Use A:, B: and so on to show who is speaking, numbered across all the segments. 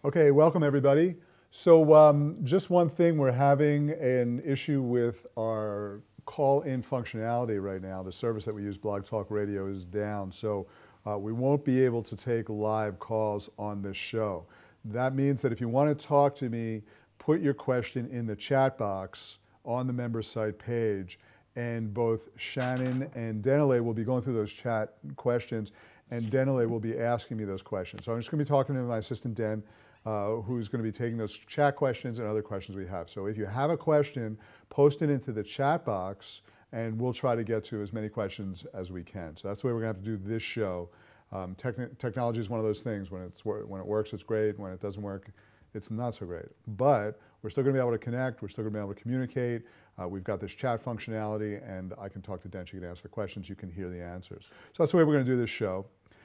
A: Okay, welcome everybody. So just one thing, we're having an issue with our call-in functionality right now. The service that we use, Blog Talk Radio, is down. So we won't be able to take live calls on this show. That means that if you want to talk to me, put your question in the chat box on the member site page, and both Shannon and Denele will be going through those chat questions, and Denele will be asking me those questions. So I'm just going to be talking to my assistant, Den, who's going to be taking those chat questions and other questions we have. So if you have a question, post it into the chat box, and we'll try to get to as many questions as we can. So that's the way we're going to have to do this show. Technology is one of those things. When it works, it's great. When it doesn't work, it's not so great. But we're still going to be able to connect. We're still going to be able to communicate. We've got this chat functionality, and I can talk to Den. She can ask the questions. You can hear the answers. So that's the way we're going to do this show.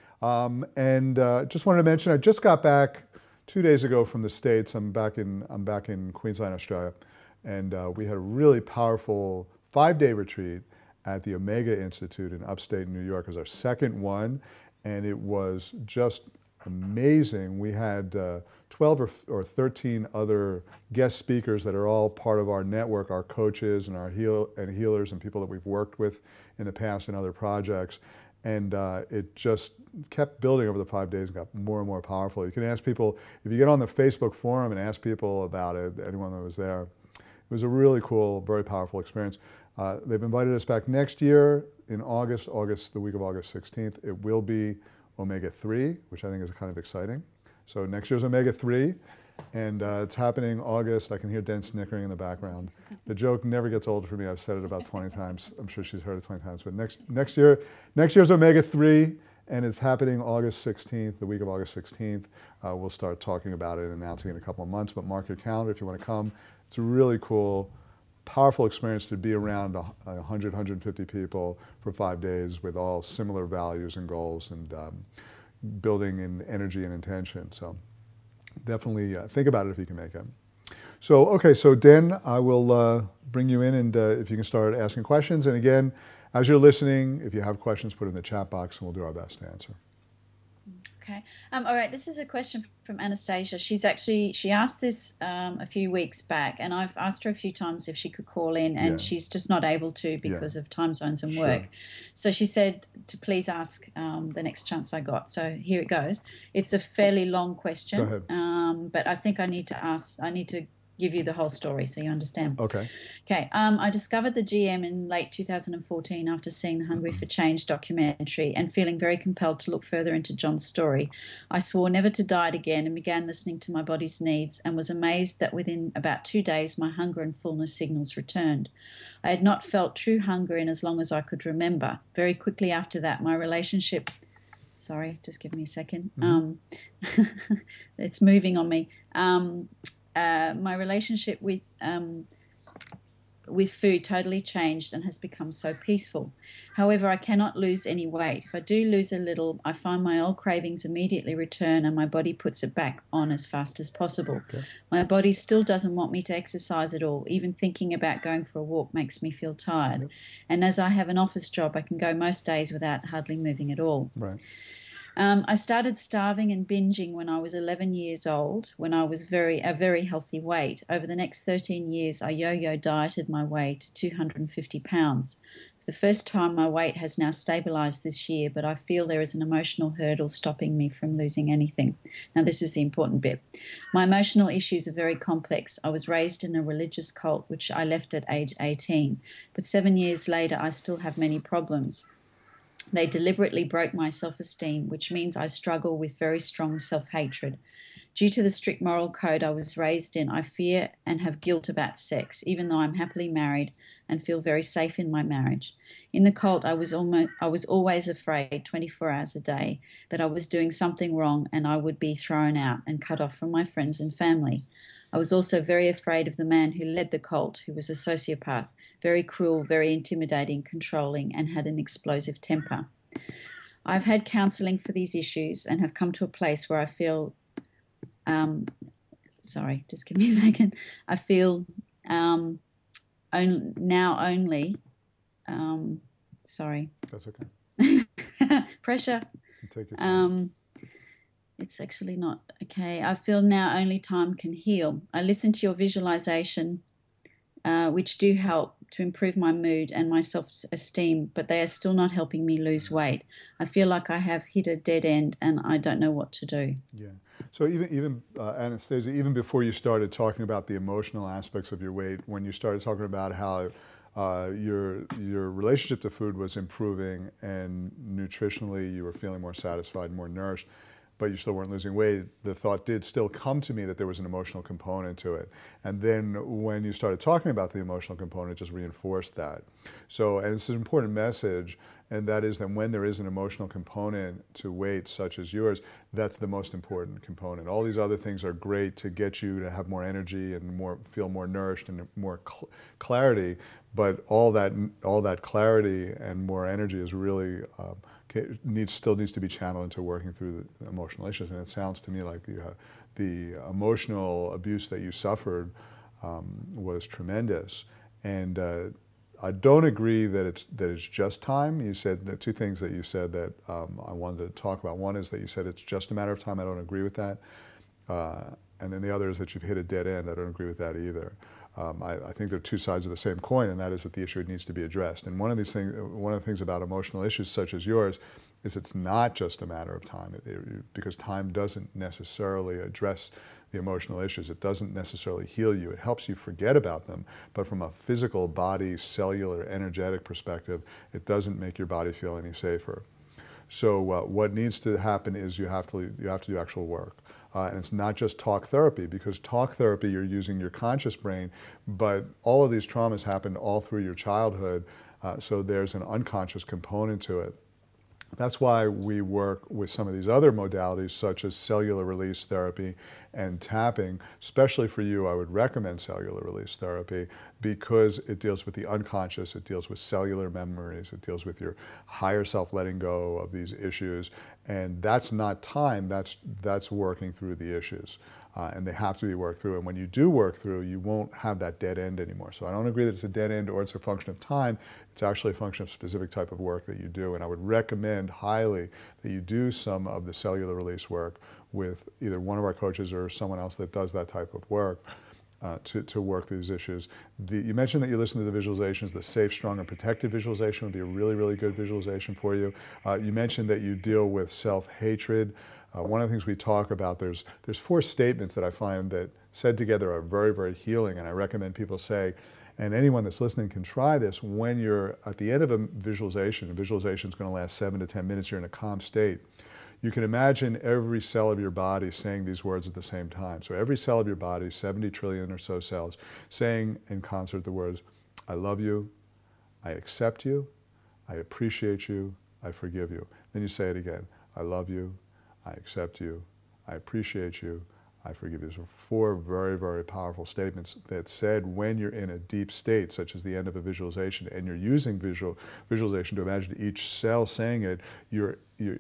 A: Just wanted to mention, I just got back 2 days ago from the States. I'm back in Queensland, Australia, and we had a really powerful 5-day retreat at the Omega Institute in upstate New York. It was our second one, and it was just amazing. We had 12 or 13 other guest speakers that are all part of our network, our coaches and our healers and people that we've worked with in the past in other projects. And it just kept building over the 5 days and got more and more powerful. You can ask people, if you get on the Facebook forum and ask people about it, anyone that was there, it was a really cool, very powerful experience. They've invited us back next year in August, the week of August 16th. It will be Omega 3, which I think is kind of exciting. So next year's Omega 3, and it's happening August. I can hear Den snickering in the background. The joke never gets old for me. I've said it about 20 times. I'm sure she's heard it 20 times. But next year's Omega 3, and it's happening August 16th, the week of August 16th. We'll start talking about it and announcing it in a couple of months, but mark your calendar if you want to come. It's a really cool, powerful experience to be around 100, 150 people for 5 days with all similar values and goals, and building in energy and intention. So definitely think about it if you can make it. So, okay, so Den, I will bring you in, and if you can start asking questions. And again, as you're listening, if you have questions, put it in the chat box, and we'll do our best to answer.
B: Okay. All right. This is a question from Anastasia. She asked this a few weeks back, and I've asked her a few times if she could call in, and she's just not able to because of time zones and work. So she said to please ask the next chance I got. So here it goes. It's a fairly long question.
A: Go ahead.
B: But I think I need to give you the whole story so you understand.
A: Okay.
B: Okay. I discovered the GM in late 2014 after seeing the Hungry for Change documentary and feeling very compelled to look further into John's story. I swore never to diet again and began listening to my body's needs, and was amazed that within about 2 days my hunger and fullness signals returned. I had not felt true hunger in as long as I could remember. Very quickly after that, my relationship... Sorry, just give me a second. It's moving on me. My relationship with food totally changed and has become so peaceful. However, I cannot lose any weight. If I do lose a little, I find my old cravings immediately return, and my body puts it back on as fast as possible. Okay. My body still doesn't want me to exercise at all. Even thinking about going for a walk makes me feel tired. Yep. And as I have an office job, I can go most days without hardly moving at all.
A: Right.
B: I started starving and binging when I was 11 years old, when I was a very healthy weight. Over the next 13 years, I yo-yo dieted my way to 250 pounds. For the first time, my weight has now stabilized this year, but I feel there is an emotional hurdle stopping me from losing anything. Now, this is the important bit. My emotional issues are very complex. I was raised in a religious cult, which I left at age 18, but 7 years later, I still have many problems. They deliberately broke my self-esteem, which means I struggle with very strong self-hatred. Due to the strict moral code I was raised in, I fear and have guilt about sex, even though I'm happily married and feel very safe in my marriage. In the cult, I was always afraid 24 hours a day that I was doing something wrong and I would be thrown out and cut off from my friends and family. I was also very afraid of the man who led the cult, who was a sociopath, very cruel, very intimidating, controlling, and had an explosive temper. I've had counselling for these issues and have come to a place where I feel, sorry, just give me a second. I feel sorry.
A: That's okay.
B: Pressure.
A: Take your time.
B: It's actually not okay. I feel now only time can heal. I listen to your visualization, which do help to improve my mood and my self-esteem, but they are still not helping me lose weight. I feel like I have hit a dead end and I don't know what to do.
A: Yeah. So even Anastasia, even before you started talking about the emotional aspects of your weight, when you started talking about how your relationship to food was improving and nutritionally you were feeling more satisfied, more nourished, but you still weren't losing weight, the thought did still come to me that there was an emotional component to it. And then when you started talking about the emotional component, it just reinforced that. So, and it's an important message, and that is that when there is an emotional component to weight such as yours, that's the most important component. All these other things are great to get you to have more energy and feel more nourished and more clarity, but all that clarity and more energy is really still needs to be channeled into working through the emotional issues. And it sounds to me like the emotional abuse that you suffered was tremendous. And I don't agree that it's just time. You said the two things that you said that I wanted to talk about. One is that you said it's just a matter of time. I don't agree with that. And then the other is that you've hit a dead end. I don't agree with that either. I think they're two sides of the same coin, and that is that the issue needs to be addressed. And one of the things about emotional issues such as yours is it's not just a matter of time, because time doesn't necessarily address the emotional issues. It doesn't necessarily heal you. It helps you forget about them, but from a physical, body, cellular, energetic perspective, it doesn't make your body feel any safer. So what needs to happen is you have to do actual work. And it's not just talk therapy, because talk therapy, you're using your conscious brain, but all of these traumas happened all through your childhood, so there's an unconscious component to it. That's why we work with some of these other modalities, such as cellular release therapy and tapping. Especially for you, I would recommend cellular release therapy because it deals with the unconscious, it deals with cellular memories, it deals with your higher self letting go of these issues. And that's not time, that's working through the issues. And they have to be worked through. And when you do work through, you won't have that dead end anymore. So I don't agree that it's a dead end or it's a function of time. It's actually a function of specific type of work that you do. And I would recommend highly that you do some of the cellular release work with either one of our coaches or someone else that does that type of work to work through these issues. You mentioned that you listen to the visualizations. The safe, strong, and protected visualization would be a really, really good visualization for you. You mentioned that you deal with self-hatred. One of the things we talk about, there's 4 statements that I find that said together are very, very healing, and I recommend people say, and anyone that's listening can try this when you're at the end of a visualization is going to last 7 to 10 minutes, you're in a calm state. You can imagine every cell of your body saying these words at the same time. So every cell of your body, 70 trillion or so cells, saying in concert the words, I love you, I accept you, I appreciate you, I forgive you. Then you say it again, I love you, I accept you, I appreciate you, I forgive you. These are 4 very, very powerful statements that said when you're in a deep state, such as the end of a visualization, and you're using visualization to imagine each cell saying it, you're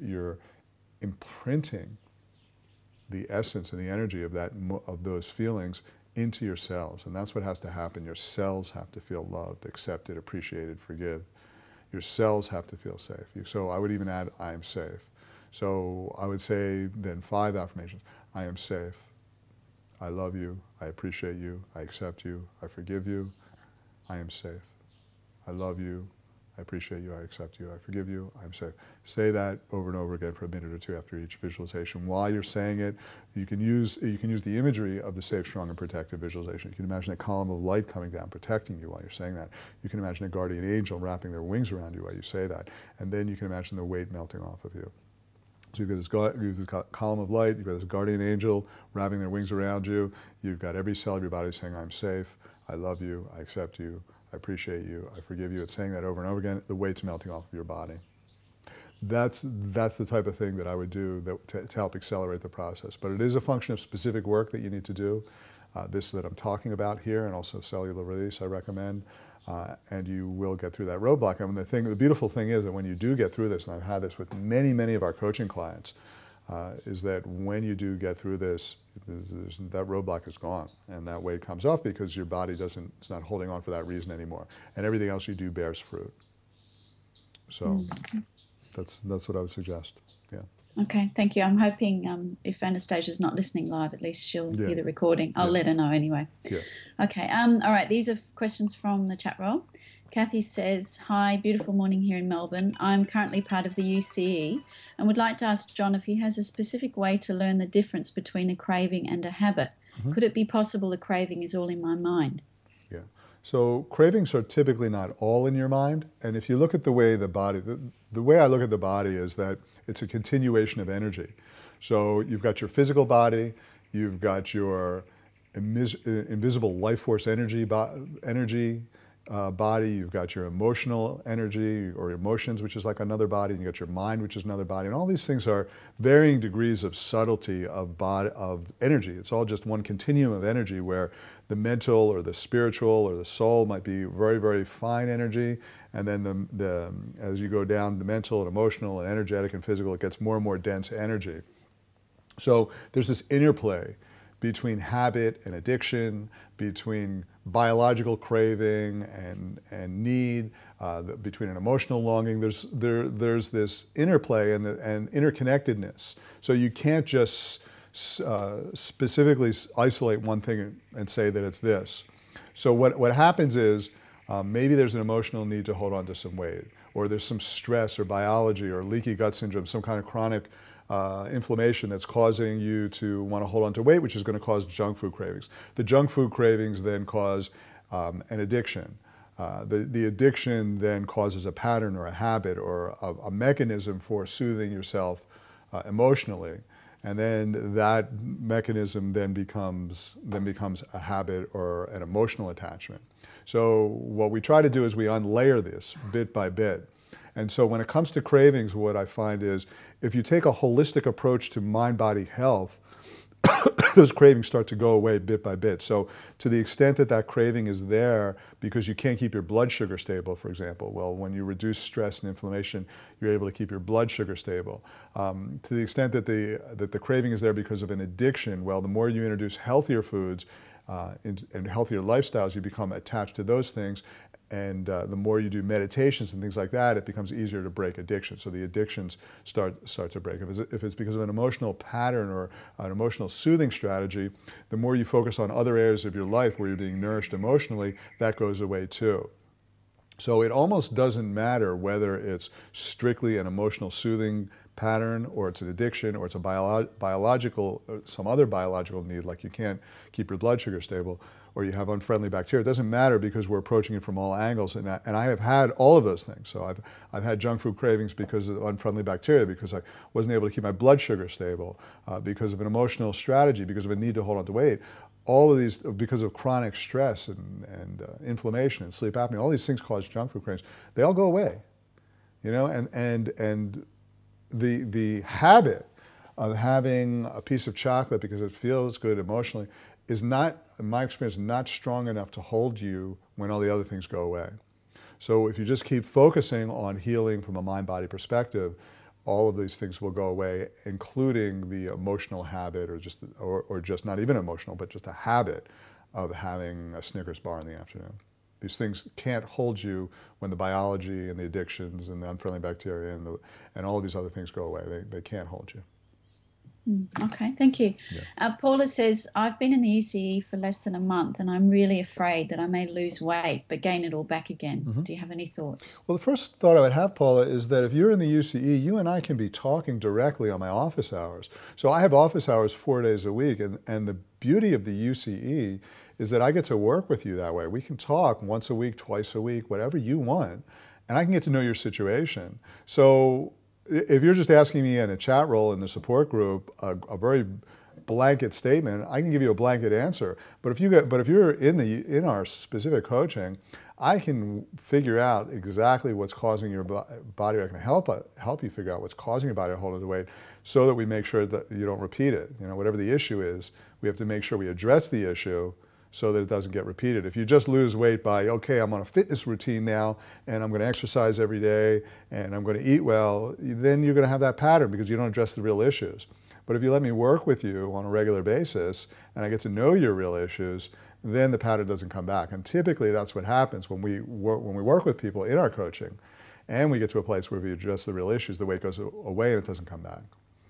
A: imprinting the essence and the energy of those feelings into your cells. And that's what has to happen. Your cells have to feel loved, accepted, appreciated, forgive. Your cells have to feel safe. So I would even add, I am safe. So I would say then 5 affirmations. I am safe. I love you. I appreciate you. I accept you. I forgive you. I am safe. I love you. I appreciate you. I accept you. I forgive you. I'm safe. Say that over and over again for a minute or 2 after each visualization. While you're saying it, you can use the imagery of the safe, strong, and protective visualization. You can imagine a column of light coming down, protecting you while you're saying that. You can imagine a guardian angel wrapping their wings around you while you say that. And then you can imagine the weight melting off of you. So you've got this column of light, you've got this guardian angel wrapping their wings around you, you've got every cell of your body saying, I'm safe, I love you, I accept you, I appreciate you, I forgive you. It's saying that over and over again, the weight's melting off of your body. That's the type of thing that I would do to help accelerate the process. But it is a function of specific work that you need to do. This that I'm talking about here, and also cellular release I recommend. And you will get through that roadblock. I mean, the beautiful thing is that when you do get through this, and I've had this with many, many of our coaching clients, is that when you do get through this, that roadblock is gone, and that weight comes off because your body it's not holding on for that reason anymore, and everything else you do bears fruit. So that's what I would suggest. Yeah.
B: Okay, thank you. I'm hoping if Anastasia's not listening live, at least she'll
A: Yeah,
B: hear the recording. I'll
A: yeah,
B: let her know anyway.
A: yeah.
B: Okay, all right, these are questions from the chat roll. Kathy says, hi, beautiful morning here in Melbourne. I'm currently part of the UCE and would like to ask John if he has a specific way to learn the difference between a craving and a habit.
A: Mm-hmm.
B: Could it be possible the craving is all in my mind?
A: Yeah. So cravings are typically not all in your mind. And if you look at the way the way I look at the body is that it's a continuation of energy. So you've got your physical body, you've got your invisible life force energy body, you've got your emotional energy or emotions, which is like another body, and you got your mind, which is another body, and all these things are varying degrees of subtlety of energy. It's all just one continuum of energy where the mental or the spiritual or the soul might be very, very fine energy, and then as you go down the mental and emotional and energetic and physical, it gets more and more dense energy. So there's this interplay between habit and addiction, between biological craving and need, between an emotional longing. There's this interplay and interconnectedness. So you can't just specifically isolate one thing and say that it's this. So what happens is maybe there's an emotional need to hold on to some weight, or there's some stress or biology or leaky gut syndrome, some kind of chronic inflammation that's causing you to want to hold on to weight, which is going to cause junk food cravings. The junk food cravings then cause an addiction. The addiction then causes a pattern or a habit or a mechanism for soothing yourself emotionally. And then that mechanism then becomes a habit or an emotional attachment. So what we try to do is we unlayer this bit by bit. And so when it comes to cravings, what I find is if you take a holistic approach to mind-body health, those cravings start to go away bit by bit. So to the extent that that craving is there because you can't keep your blood sugar stable, for example, well, when you reduce stress and inflammation, you're able to keep your blood sugar stable. To the extent that the craving is there because of an addiction, well, the more you introduce healthier foods and healthier lifestyles, you become attached to those things. And the more you do meditations and things like that, it becomes easier to break addiction. So the addictions start to break. If it's because of an emotional pattern or an emotional soothing strategy, the more you focus on other areas of your life where you're being nourished emotionally, that goes away too. So it almost doesn't matter whether it's strictly an emotional soothing pattern or it's an addiction or it's a biological, some other biological need, like you can't keep your blood sugar stable or you have unfriendly bacteria. It doesn't matter because we're approaching it from all angles. And I have had all of those things. So I've had junk food cravings because of unfriendly bacteria, because I wasn't able to keep my blood sugar stable, because of an emotional strategy, because of a need to hold on to weight. All of these, because of chronic stress and inflammation and sleep apnea, all these things cause junk food cravings. They all go away, you know. And the habit of having a piece of chocolate because it feels good emotionally is not, in my experience, not strong enough to hold you when all the other things go away. So if you just keep focusing on healing from a mind-body perspective, all of these things will go away, including the emotional habit or just not even emotional, but just a habit of having a Snickers bar in the afternoon. These things can't hold you when the biology and the addictions and the unfriendly bacteria and all of these other things go away. They can't hold you.
B: Okay, thank you.
A: Yeah.
B: Paula says, I've been in the UCE for less than a month and I'm really afraid that I may lose weight but gain it all back again.
A: Mm-hmm.
B: Do you have any thoughts?
A: Well, the first thought I would have, Paula, is that if you're in the UCE, you and I can be talking directly on my office hours. So I have office hours 4 days a week, and the beauty of the UCE is that I get to work with you that way. We can talk once a week, twice a week, whatever you want, and I can get to know your situation. So if you're just asking me in a chat role in the support group a very blanket statement, I can give you a blanket answer. But if you're in our specific coaching, I can figure out exactly what's causing your body. I can help you figure out what's causing your body to hold on to weight, so that we make sure that you don't repeat it. You know, whatever the issue is, we have to make sure we address the issue so that it doesn't get repeated. If you just lose weight by, okay, I'm on a fitness routine now, and I'm going to exercise every day, and I'm going to eat well, then you're going to have that pattern because you don't address the real issues. But if you let me work with you on a regular basis, and I get to know your real issues, then the pattern doesn't come back. And typically that's what happens when we work with people in our coaching, and we get to a place where we address the real issues, the weight goes away and it doesn't come back.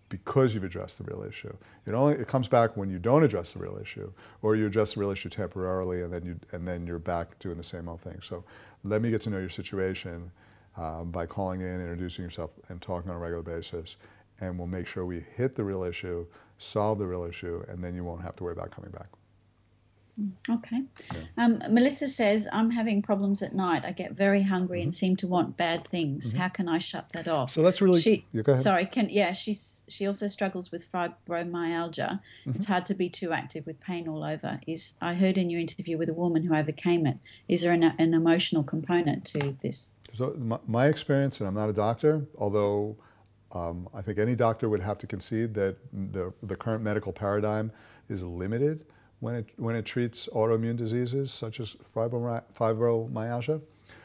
A: because you've addressed the real issue. It comes back when you don't address the real issue, or you address the real issue temporarily, and then you're back doing the same old thing. So let me get to know your situation by calling in, introducing yourself, and talking on a regular basis, and we'll make sure we hit the real issue, solve the real issue, and then you won't have to worry about coming back.
B: Okay.
A: Yeah.
B: Melissa says, I'm having problems at night. I get very hungry and seem to want bad things. How can I shut that off?
A: So that's really,
B: go ahead. Sorry, she also struggles with fibromyalgia. It's hard to be too active with pain all over. I heard in your interview with a woman who overcame it. Is there an emotional component to this?
A: So my experience, and I'm not a doctor, although I think any doctor would have to concede that the current medical paradigm is limited when it treats autoimmune diseases such as fibromyalgia.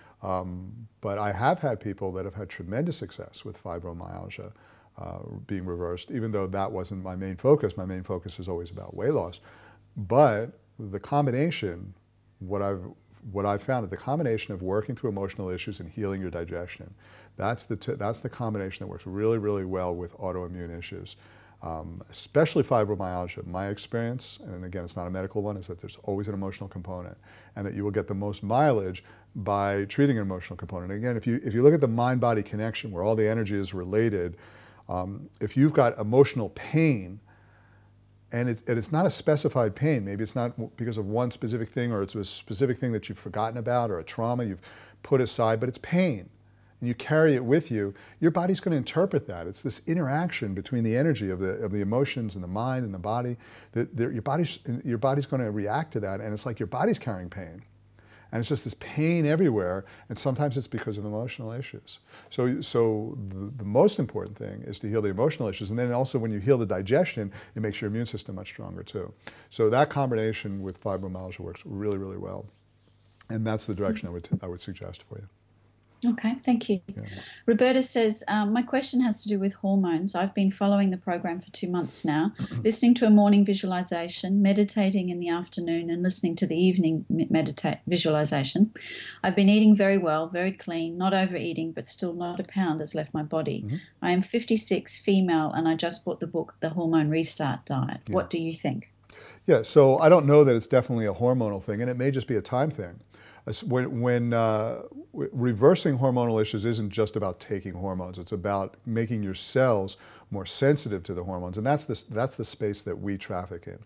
A: But I have had people that have had tremendous success with fibromyalgia being reversed, even though that wasn't my main focus. My main focus is always about weight loss. But the combination, what I've found is the combination of working through emotional issues and healing your digestion, that's the combination that works really, really well with autoimmune issues. Especially fibromyalgia. My experience, and again, it's not a medical one, is that there's always an emotional component, and that you will get the most mileage by treating an emotional component. Again, if you look at the mind-body connection, where all the energy is related, if you've got emotional pain, and it's not a specified pain, maybe it's not because of one specific thing, or it's a specific thing that you've forgotten about, or a trauma you've put aside, but it's pain, and you carry it with you, your body's going to interpret that. It's this interaction between the energy of the emotions and the mind and the body. Your body's going to react to that, and it's like your body's carrying pain. And it's just this pain everywhere, and sometimes it's because of emotional issues. So the most important thing is to heal the emotional issues, and then also when you heal the digestion, it makes your immune system much stronger too. So that combination with fibromyalgia works really, really well. And that's the direction I would suggest for you.
B: Okay, thank you.
A: Yeah.
B: Roberta says, my question has to do with hormones. I've been following the program for 2 months now, listening to a morning visualization, meditating in the afternoon, and listening to the evening visualization. I've been eating very well, very clean, not overeating, but still not a pound has left my body. I am 56, female, and I just bought the book, The Hormone Restart Diet.
A: Yeah.
B: What do you think?
A: Yeah, so I don't know that it's definitely a hormonal thing, and it may just be a time thing. When reversing hormonal issues isn't just about taking hormones, it's about making your cells more sensitive to the hormones, and that's the space that we traffic in.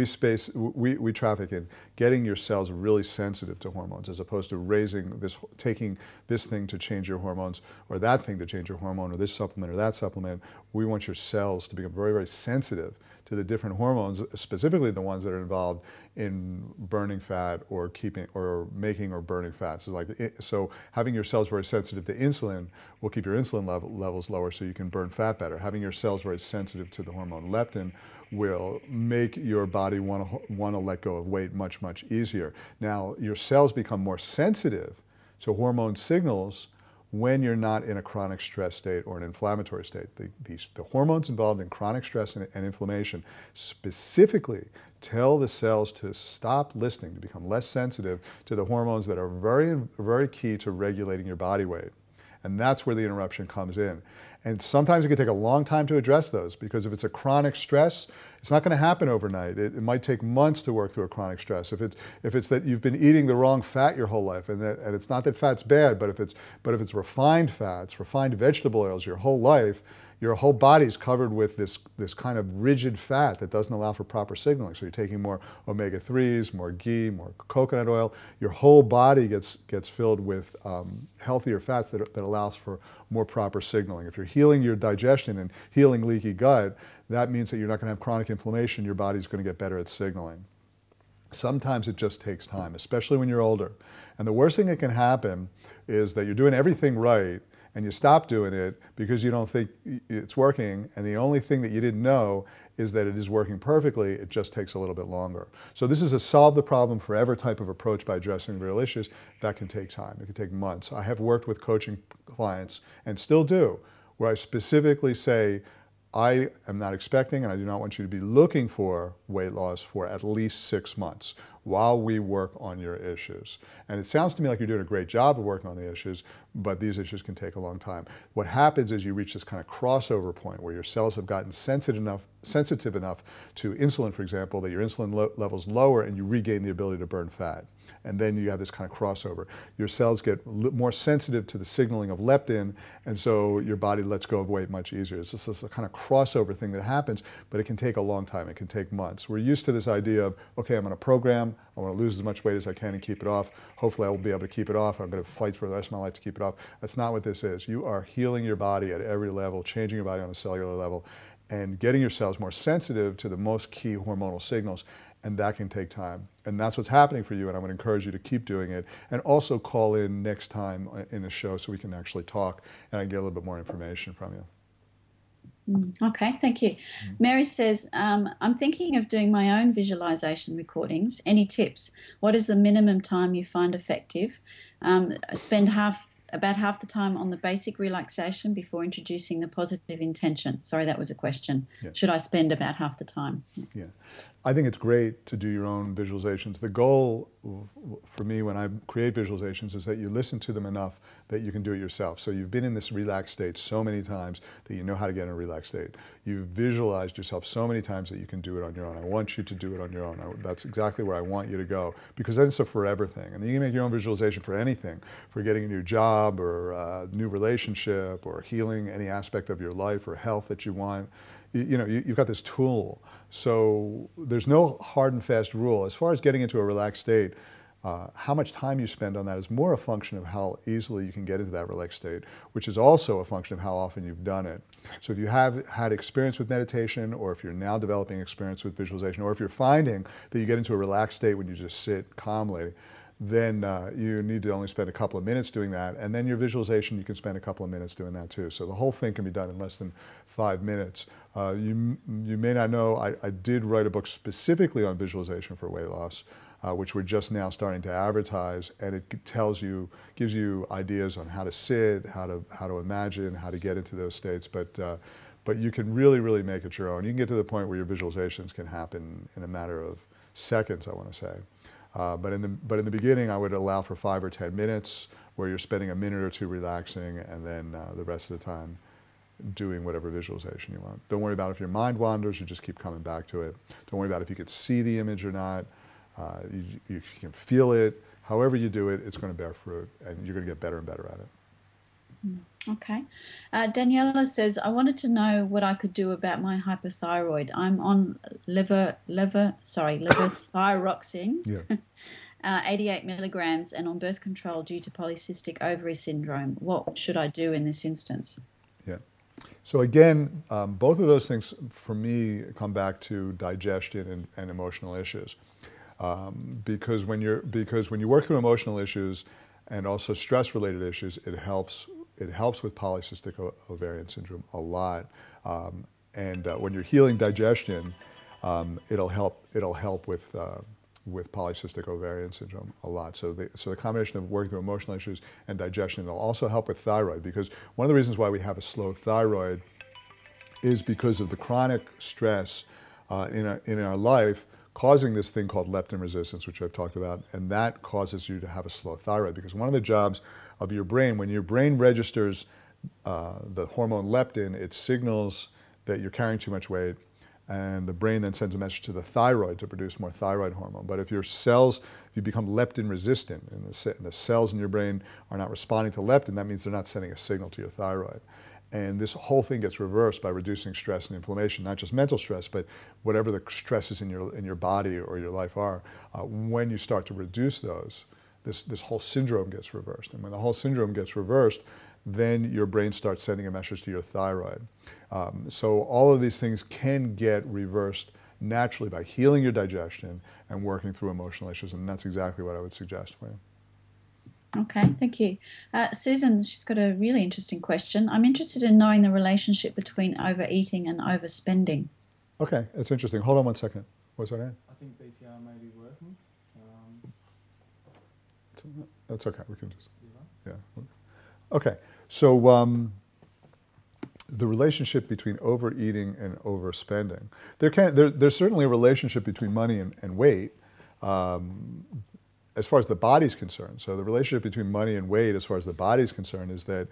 A: We traffic in getting your cells really sensitive to hormones, as opposed to taking this thing to change your hormones, or that thing to change your hormone, or this supplement or that supplement. We want your cells to become very, very sensitive to the different hormones, specifically the ones that are involved in burning fat or making or burning fat. So having your cells very sensitive to insulin will keep your insulin levels lower, so you can burn fat better. Having your cells very sensitive to the hormone leptin will make your body want to let go of weight much, much easier. Now, your cells become more sensitive to hormone signals when you're not in a chronic stress state or an inflammatory state. The hormones involved in chronic stress and inflammation specifically tell the cells to stop listening, to become less sensitive to the hormones that are very, very key to regulating your body weight. And that's where the interruption comes in. And sometimes it can take a long time to address those, because if it's a chronic stress, it's not going to happen overnight. It might take months to work through a chronic stress. If it's that you've been eating the wrong fat your whole life, and it's not that fat's bad, but if it's refined fats, refined vegetable oils your whole life, your whole body's covered with this kind of rigid fat that doesn't allow for proper signaling. So you're taking more omega-3s, more ghee, more coconut oil. Your whole body gets filled with healthier fats that allows for more proper signaling. If you're healing your digestion and healing leaky gut, that means that you're not going to have chronic inflammation. Your body's going to get better at signaling. Sometimes it just takes time, especially when you're older. And the worst thing that can happen is that you're doing everything right, and you stop doing it because you don't think it's working, and the only thing that you didn't know is that it is working perfectly. It just takes a little bit longer. So this is a solve the problem forever type of approach by addressing real issues. That can take time. It can take months. I have worked with coaching clients, and still do, where I specifically say, I am not expecting, and I do not want you to be looking for weight loss for at least 6 months. while we work on your issues. And it sounds to me like you're doing a great job of working on the issues, but these issues can take a long time. What happens is you reach this kind of crossover point where your cells have gotten sensitive enough to insulin, for example, that your insulin levels lower and you regain the ability to burn fat. And then you have this kind of crossover. Your cells get more sensitive to the signaling of leptin, and so your body lets go of weight much easier. It's just this kind of crossover thing that happens, but it can take a long time. It can take months. We're used to this idea of, okay, I'm going to program, I want to lose as much weight as I can and keep it off. Hopefully I will be able to keep it off. I'm going to fight for the rest of my life to keep it off. That's not what this is. You are healing your body at every level, changing your body on a cellular level, and getting your cells more sensitive to the most key hormonal signals. And that can take time. And that's what's happening for you, and I would encourage you to keep doing it. And also call in next time in the show so we can actually talk and I can get a little bit more information from you.
B: Okay, thank you. Mary says, I'm thinking of doing my own visualization recordings. Any tips? What is the minimum time you find effective? Spend about half the time on the basic relaxation before introducing the positive intention. Sorry, that was a question. Yeah. Should I spend about half the time?
A: Yeah. I think it's great to do your own visualizations. The goal for me when I create visualizations is that you listen to them enough that you can do it yourself. So you've been in this relaxed state so many times that you know how to get in a relaxed state. You've visualized yourself so many times that you can do it on your own. I want you to do it on your own. That's exactly where I want you to go, because then it's a forever thing. And then you can make your own visualization for anything, for getting a new job or a new relationship or healing any aspect of your life or health that you want. You've got this tool. So there's no hard and fast rule. As far as getting into a relaxed state, how much time you spend on that is more a function of how easily you can get into that relaxed state, which is also a function of how often you've done it. So if you have had experience with meditation, or if you're now developing experience with visualization, or if you're finding that you get into a relaxed state when you just sit calmly, then you need to only spend a couple of minutes doing that. And then your visualization, you can spend a couple of minutes doing that too. So the whole thing can be done in less than 5 minutes. You may not know, I did write a book specifically on visualization for weight loss, which we're just now starting to advertise, and it gives you ideas on how to sit, how to imagine, how to get into those states. But you can really, really make it your own. You can get to the point where your visualizations can happen in a matter of seconds, I want to say. But in the beginning, I would allow for 5 or 10 minutes where you're spending a minute or two relaxing, and then the rest of the time doing whatever visualization you want. Don't worry about if your mind wanders, you just keep coming back to it. Don't worry about if you could see the image or not. You can feel it. However you do it, it's going to bear fruit, and you're going to get better and better at it.
B: Okay. Daniela says, I wanted to know what I could do about my hypothyroid. I'm on levothyroxine, 88 milligrams, and on birth control due to polycystic ovary syndrome. What should I do in this instance?
A: Yeah. So again, both of those things for me come back to digestion and emotional issues. Because when you work through emotional issues and also stress-related issues, it helps with polycystic ovarian syndrome a lot. When you're healing digestion, it'll help with polycystic ovarian syndrome a lot. So the combination of working through emotional issues and digestion will also help with thyroid, because one of the reasons why we have a slow thyroid is because of the chronic stress in our life causing this thing called leptin resistance, which I've talked about, and that causes you to have a slow thyroid, because one of the jobs of your brain, when your brain registers the hormone leptin, it signals that you're carrying too much weight, and the brain then sends a message to the thyroid to produce more thyroid hormone. But if you become leptin resistant, and the cells in your brain are not responding to leptin, that means they're not sending a signal to your thyroid. And this whole thing gets reversed by reducing stress and inflammation, not just mental stress, but whatever the stresses in your body or your life are. When you start to reduce those, this whole syndrome gets reversed. And when the whole syndrome gets reversed, then your brain starts sending a message to your thyroid. So all of these things can get reversed naturally by healing your digestion and working through emotional issues, and that's exactly what I would suggest for you.
B: Okay, thank you. Susan, she's got a really interesting question. I'm interested in knowing the relationship between overeating and overspending.
A: Okay, that's interesting. Hold on one second. What's that?
C: I think BTR may be working.
A: That's okay. We can just, yeah. Okay, so the relationship between overeating and overspending. There's certainly a relationship between money and weight. as far as the body's concerned. So the relationship between money and weight, as far as the body's concerned, is that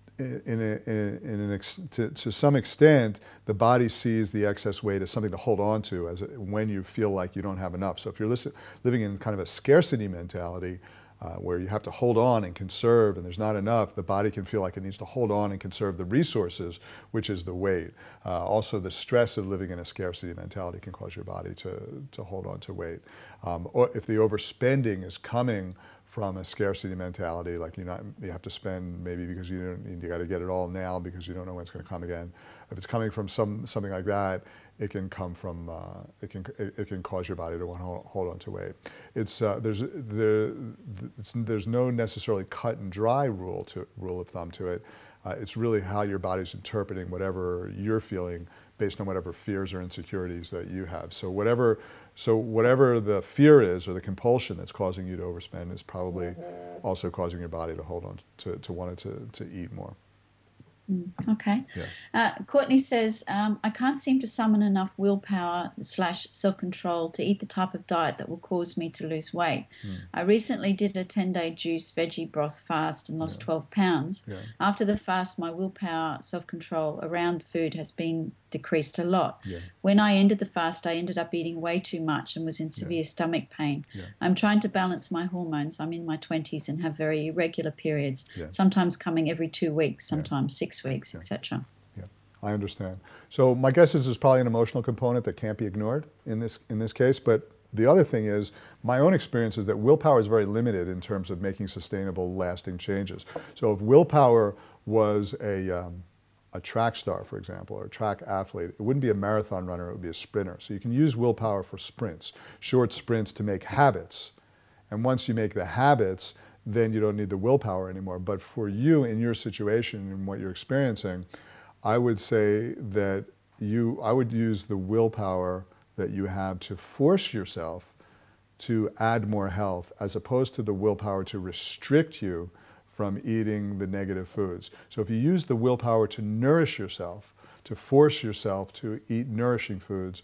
A: to some extent, the body sees the excess weight as something to hold on to when you feel like you don't have enough. So if you're living in kind of a scarcity mentality, where you have to hold on and conserve and there's not enough, the body can feel like it needs to hold on and conserve the resources, which is the weight. Also, the stress of living in a scarcity mentality can cause your body to hold on to weight. Or if the overspending is coming from a scarcity mentality, like you have to spend maybe because you got to get it all now because you don't know when it's going to come again. If it's coming from something like that, it can come from it can cause your body to want to hold on to weight. There's no necessarily cut and dry rule of thumb to it. It's really how your body's interpreting whatever you're feeling based on whatever fears or insecurities that you have. So whatever the fear is or the compulsion that's causing you to overspend is probably also causing your body to hold on to wanting to eat more.
B: Okay.
A: Yeah.
B: Courtney says, I can't seem to summon enough willpower / self-control to eat the type of diet that will cause me to lose weight. I recently did a 10-day juice veggie broth fast and lost 12 pounds.
A: Yeah.
B: After the fast, my willpower, self-control around food has been decreased a lot.
A: Yeah.
B: When I ended the fast, I ended up eating way too much and was in severe stomach pain.
A: Yeah.
B: I'm trying to balance my hormones. I'm in my 20s and have very irregular periods,
A: Yeah.
B: sometimes coming every 2 weeks, sometimes 6 weeks, etc.
A: Yeah, I understand. So my guess is there's probably an emotional component that can't be ignored in this case. But the other thing is, my own experience is that willpower is very limited in terms of making sustainable, lasting changes. So if willpower was a track star, for example, or a track athlete, it wouldn't be a marathon runner, it would be a sprinter. So you can use willpower for sprints, short sprints to make habits. And once you make the habits, then you don't need the willpower anymore. But for you, in your situation and what you're experiencing, I would say that I would use the willpower that you have to force yourself to add more health, as opposed to the willpower to restrict you from eating the negative foods. So if you use the willpower to nourish yourself, to force yourself to eat nourishing foods,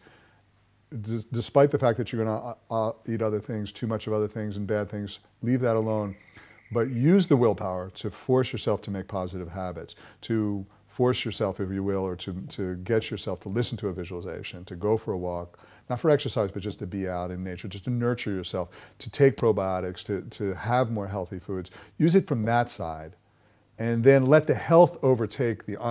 A: despite the fact that you're going to eat other things, too much of other things and bad things, leave that alone. But use the willpower to force yourself to make positive habits, to force yourself, if you will, or to get yourself to listen to a visualization, to go for a walk, not for exercise, but just to be out in nature, just to nurture yourself, to take probiotics, to have more healthy foods. Use it from that side, and then let the health overtake the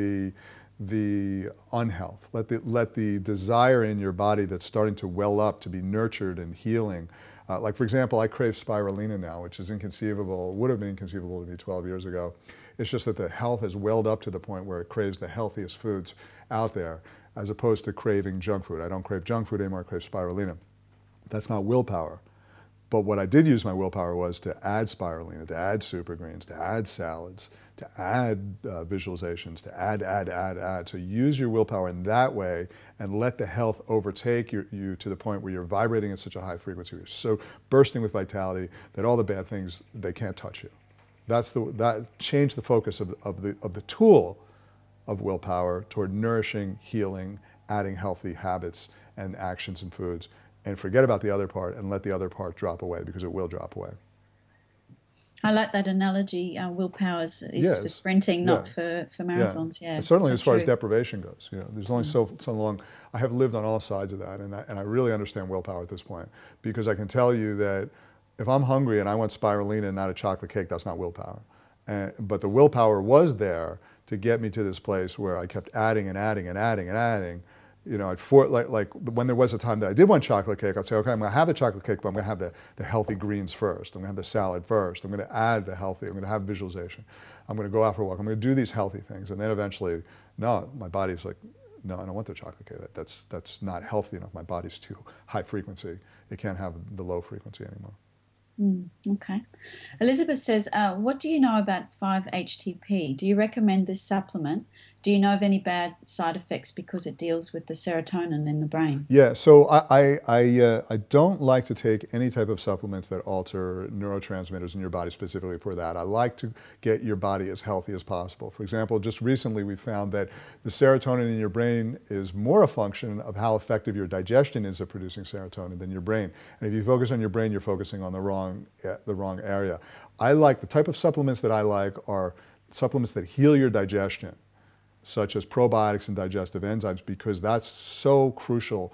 A: unhealth. Let the desire in your body that's starting to well up to be nurtured and healing. Like, for example, I crave spirulina now, which is inconceivable, would have been inconceivable to me 12 years ago. It's just that the health has welled up to the point where it craves the healthiest foods out there, as opposed to craving junk food. I don't crave junk food anymore, I crave spirulina. That's not willpower. But what I did use my willpower was to add spirulina, to add super greens, to add salads, to add visualizations, to add. So use your willpower in that way and let the health overtake you to the point where you're vibrating at such a high frequency, you're so bursting with vitality that all the bad things, they can't touch you. That change the focus of the tool of willpower toward nourishing, healing, adding healthy habits and actions and foods, and forget about the other part and let the other part drop away, because it will drop away.
B: I like that analogy. Willpower is for sprinting, not for marathons. Yeah,
A: certainly, as far as
B: true.
A: deprivation goes, there's only so long. I have lived on all sides of that, and I really understand willpower at this point, because I can tell you that if I'm hungry and I want spirulina and not a chocolate cake, that's not willpower. But the willpower was there to get me to this place where I kept adding and adding and adding and adding. Like when there was a time that I did want chocolate cake, I'd say, okay, I'm going to have the chocolate cake, but I'm going to have the healthy greens first. I'm going to have the salad first. I'm going to add the healthy. I'm going to have visualization. I'm going to go out for a walk. I'm going to do these healthy things. And then eventually, no, my body's like, no, I don't want the chocolate cake. That's not healthy enough. My body's too high frequency. It can't have the low frequency anymore.
B: Okay. Elizabeth says, what do you know about 5-HTP? Do you recommend this supplement Do you know of any bad side effects because it deals with the serotonin in the brain?
A: Yeah, so I don't like to take any type of supplements that alter neurotransmitters in your body specifically for that. I like to get your body as healthy as possible. For example, just recently we found that the serotonin in your brain is more a function of how effective your digestion is at producing serotonin than your brain. And if you focus on your brain, you're focusing on the wrong area. I like, the type of supplements that I like are supplements that heal your digestion, such as probiotics and digestive enzymes, because that's so crucial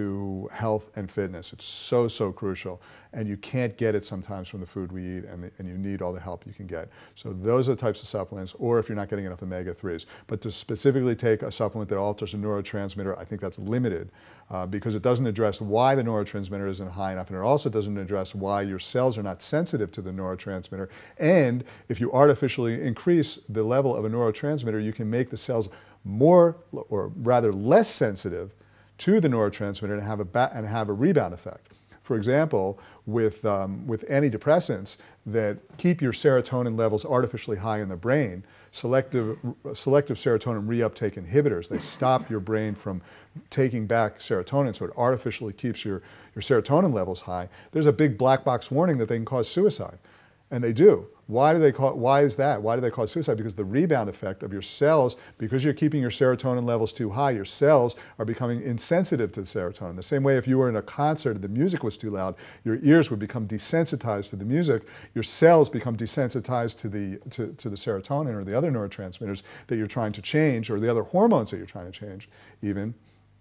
A: to health and fitness. It's so, so crucial. And you can't get it sometimes from the food we eat, and you need all the help you can get. So those are the types of supplements, or if you're not getting enough omega-3s. But to specifically take a supplement that alters a neurotransmitter, I think that's limited because it doesn't address why the neurotransmitter isn't high enough, and it also doesn't address why your cells are not sensitive to the neurotransmitter. And if you artificially increase the level of a neurotransmitter, you can make the cells more, or rather less sensitive to the neurotransmitter and have a rebound effect. For example, with antidepressants that keep your serotonin levels artificially high in the brain, selective serotonin reuptake inhibitors, they stop your brain from taking back serotonin, so it artificially keeps your serotonin levels high. There's a big black box warning that they can cause suicide. And they do. Why is that? Why do they cause suicide? Because the rebound effect of your cells, because you're keeping your serotonin levels too high, your cells are becoming insensitive to the serotonin. The same way if you were in a concert and the music was too loud, your ears would become desensitized to the music, your cells become desensitized to the serotonin or the other neurotransmitters that you're trying to change, or the other hormones that you're trying to change even,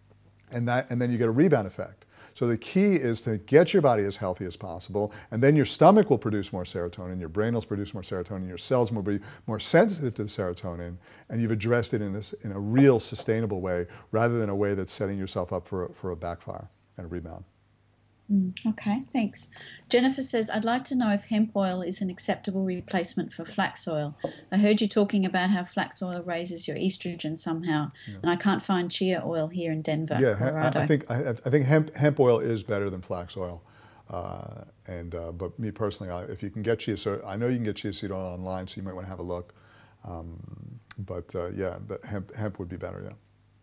A: and then you get a rebound effect. So the key is to get your body as healthy as possible, and then your stomach will produce more serotonin, your brain will produce more serotonin, your cells will be more sensitive to the serotonin, and you've addressed it in a real sustainable way, rather than a way that's setting yourself up for a backfire and a rebound.
B: Okay, thanks. Jennifer says, I'd like to know if hemp oil is an acceptable replacement for flax oil. I heard you talking about how flax oil raises your estrogen somehow, and I can't find chia oil here in Denver, Colorado.
A: I think hemp oil is better than flax oil. But me personally, if you can get chia, so I know you can get chia seed oil online, so you might want to have a look. Hemp would be better, yeah.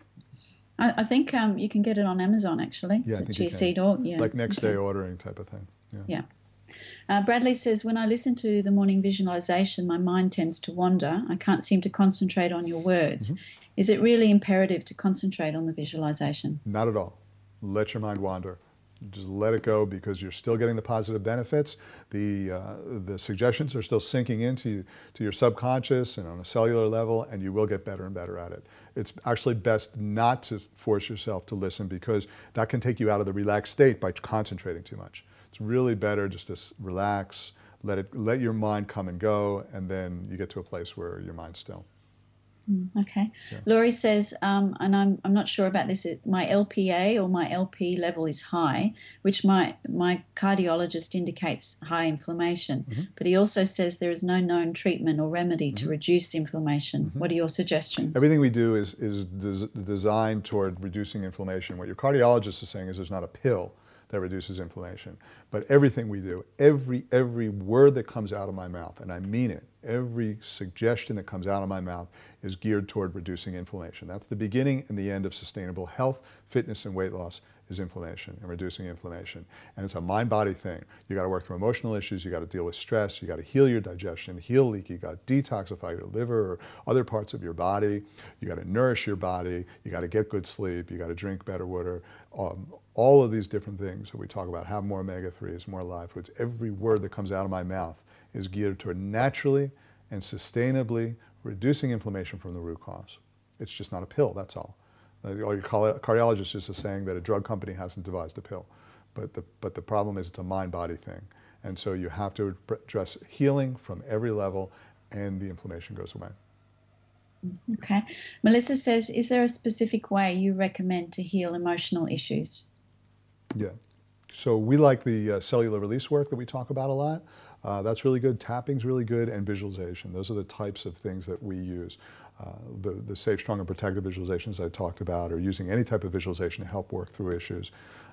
B: I think you can get it on Amazon, actually.
A: Yeah, I think
B: chia seed oil. Yeah.
A: Like next day ordering type of thing.
B: Yeah. Bradley says, when I listen to the morning visualization, my mind tends to wander. I can't seem to concentrate on your words. Mm-hmm. Is it really imperative to concentrate on the visualization?
A: Not at all. Let your mind wander. Just let it go, because you're still getting the positive benefits. The suggestions are still sinking into your subconscious and on a cellular level, and you will get better and better at it. It's actually best not to force yourself to listen, because that can take you out of the relaxed state by concentrating too much. It's really better just to relax, let your mind come and go, and then you get to a place where your mind's still.
B: Okay. Yeah. Laurie says, and I'm not sure about this, my LPA or my LP level is high, which my cardiologist indicates high inflammation. Mm-hmm. But he also says there is no known treatment or remedy to reduce inflammation. Mm-hmm. What are your suggestions?
A: Everything we do is designed toward reducing inflammation. What your cardiologist is saying is there's not a pill that reduces inflammation. But everything we do, every word that comes out of my mouth, and I mean it, every suggestion that comes out of my mouth is geared toward reducing inflammation. That's the beginning and the end of sustainable health, fitness, and weight loss, is inflammation and reducing inflammation. And it's a mind-body thing. You got to work through emotional issues, you got to deal with stress, you got to heal your digestion, heal leaky gut, detoxify your liver or other parts of your body, you got to nourish your body, you got to get good sleep, you got to drink better water. All of these different things that we talk about, have more omega-3s, more live foods. Every word that comes out of my mouth is geared toward naturally and sustainably reducing inflammation from the root cause. It's just not a pill, that's all. Your cardiologist is just saying that a drug company hasn't devised a pill. But the problem is it's a mind-body thing. And so you have to address healing from every level, and the inflammation goes away.
B: Okay. Melissa says, is there a specific way you recommend to heal emotional issues?
A: Yeah. So we like the cellular release work that we talk about a lot. That's really good. Tapping's really good, and visualization. Those are the types of things that we use. The safe, strong, and protective visualizations I talked about, or using any type of visualization to help work through issues.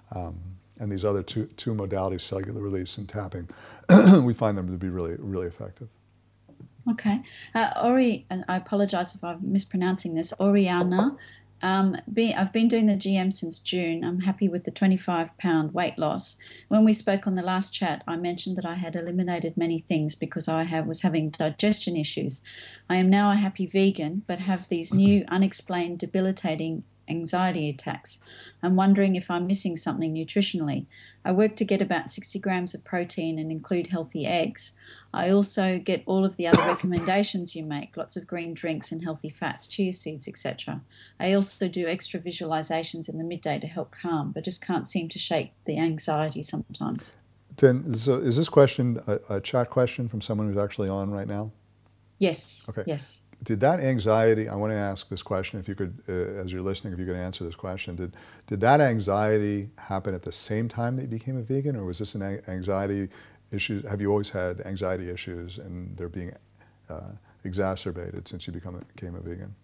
A: And these other two modalities, cellular release and tapping, we find them to be really, really effective.
B: Okay. Ori, and I apologize if I'm mispronouncing this, Oriana. I've been doing the GM since June. I'm happy with the 25-pound weight loss. When we spoke on the last chat, I mentioned that I had eliminated many things because was having digestion issues. I am now a happy vegan, but have these new unexplained debilitating anxiety attacks. I'm wondering if I'm missing something nutritionally. I work to get about 60 grams of protein and include healthy eggs. I also get all of the other recommendations you make, lots of green drinks and healthy fats, chia seeds, etc. I also do extra visualizations in the midday to help calm, but just can't seem to shake the anxiety sometimes.
A: So is this question a chat question from someone who's actually on right now?
B: Yes,
A: Okay.
B: yes.
A: Did that anxiety, I want to ask this question, if you could, as you're listening, if you could answer this question, did that anxiety happen at the same time that you became a vegan, or was this an anxiety issue? Have you always had anxiety issues and they're being exacerbated since you became a vegan?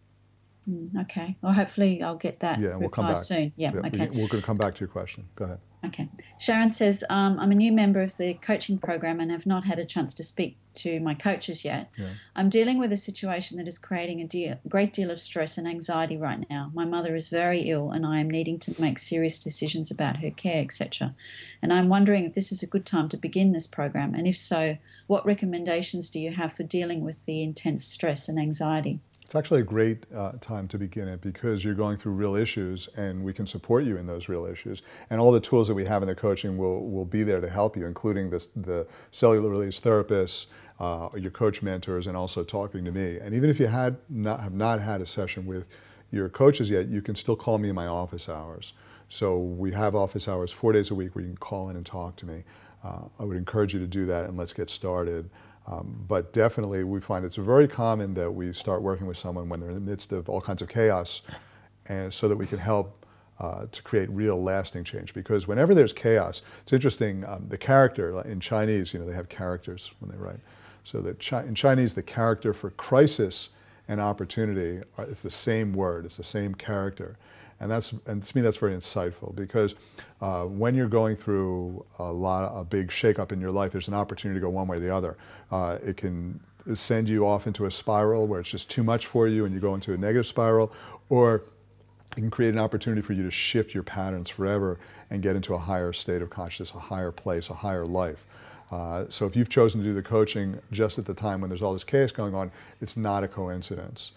B: Okay. Well, hopefully I'll get that
A: Yeah, and we'll come
B: reply
A: back.
B: soon. Yeah, okay.
A: We're going to come back to your question. Go ahead.
B: Okay. Sharon says, I'm a new member of the coaching program and have not had a chance to speak to my coaches yet.
A: Yeah.
B: I'm dealing with a situation that is creating a great deal of stress and anxiety right now. My mother is very ill and I am needing to make serious decisions about her care, etc. And I'm wondering if this is a good time to begin this program, and if so, what recommendations do you have for dealing with the intense stress and anxiety?
A: It's actually a great time to begin it because you're going through real issues and we can support you in those real issues. And all the tools that we have in the coaching will be there to help you, including the cellular release therapists, your coach mentors, and also talking to me. And even if you have not had a session with your coaches yet, you can still call me in my office hours. So we have office hours 4 days a week where you can call in and talk to me. I would encourage you to do that, and let's get started. But definitely we find it's very common that we start working with someone when they're in the midst of all kinds of chaos, and so that we can help to create real lasting change. Because whenever there's chaos, it's interesting, the character, in Chinese, they have characters when they write. So in Chinese, the character for crisis and opportunity is the same word, it's the same character. And to me, that's very insightful, because when you're going through a big shakeup in your life, there's an opportunity to go one way or the other. It can send you off into a spiral where it's just too much for you and you go into a negative spiral, or it can create an opportunity for you to shift your patterns forever and get into a higher state of consciousness, a higher place, a higher life. So if you've chosen to do the coaching just at the time when there's all this chaos going on, it's not a coincidence.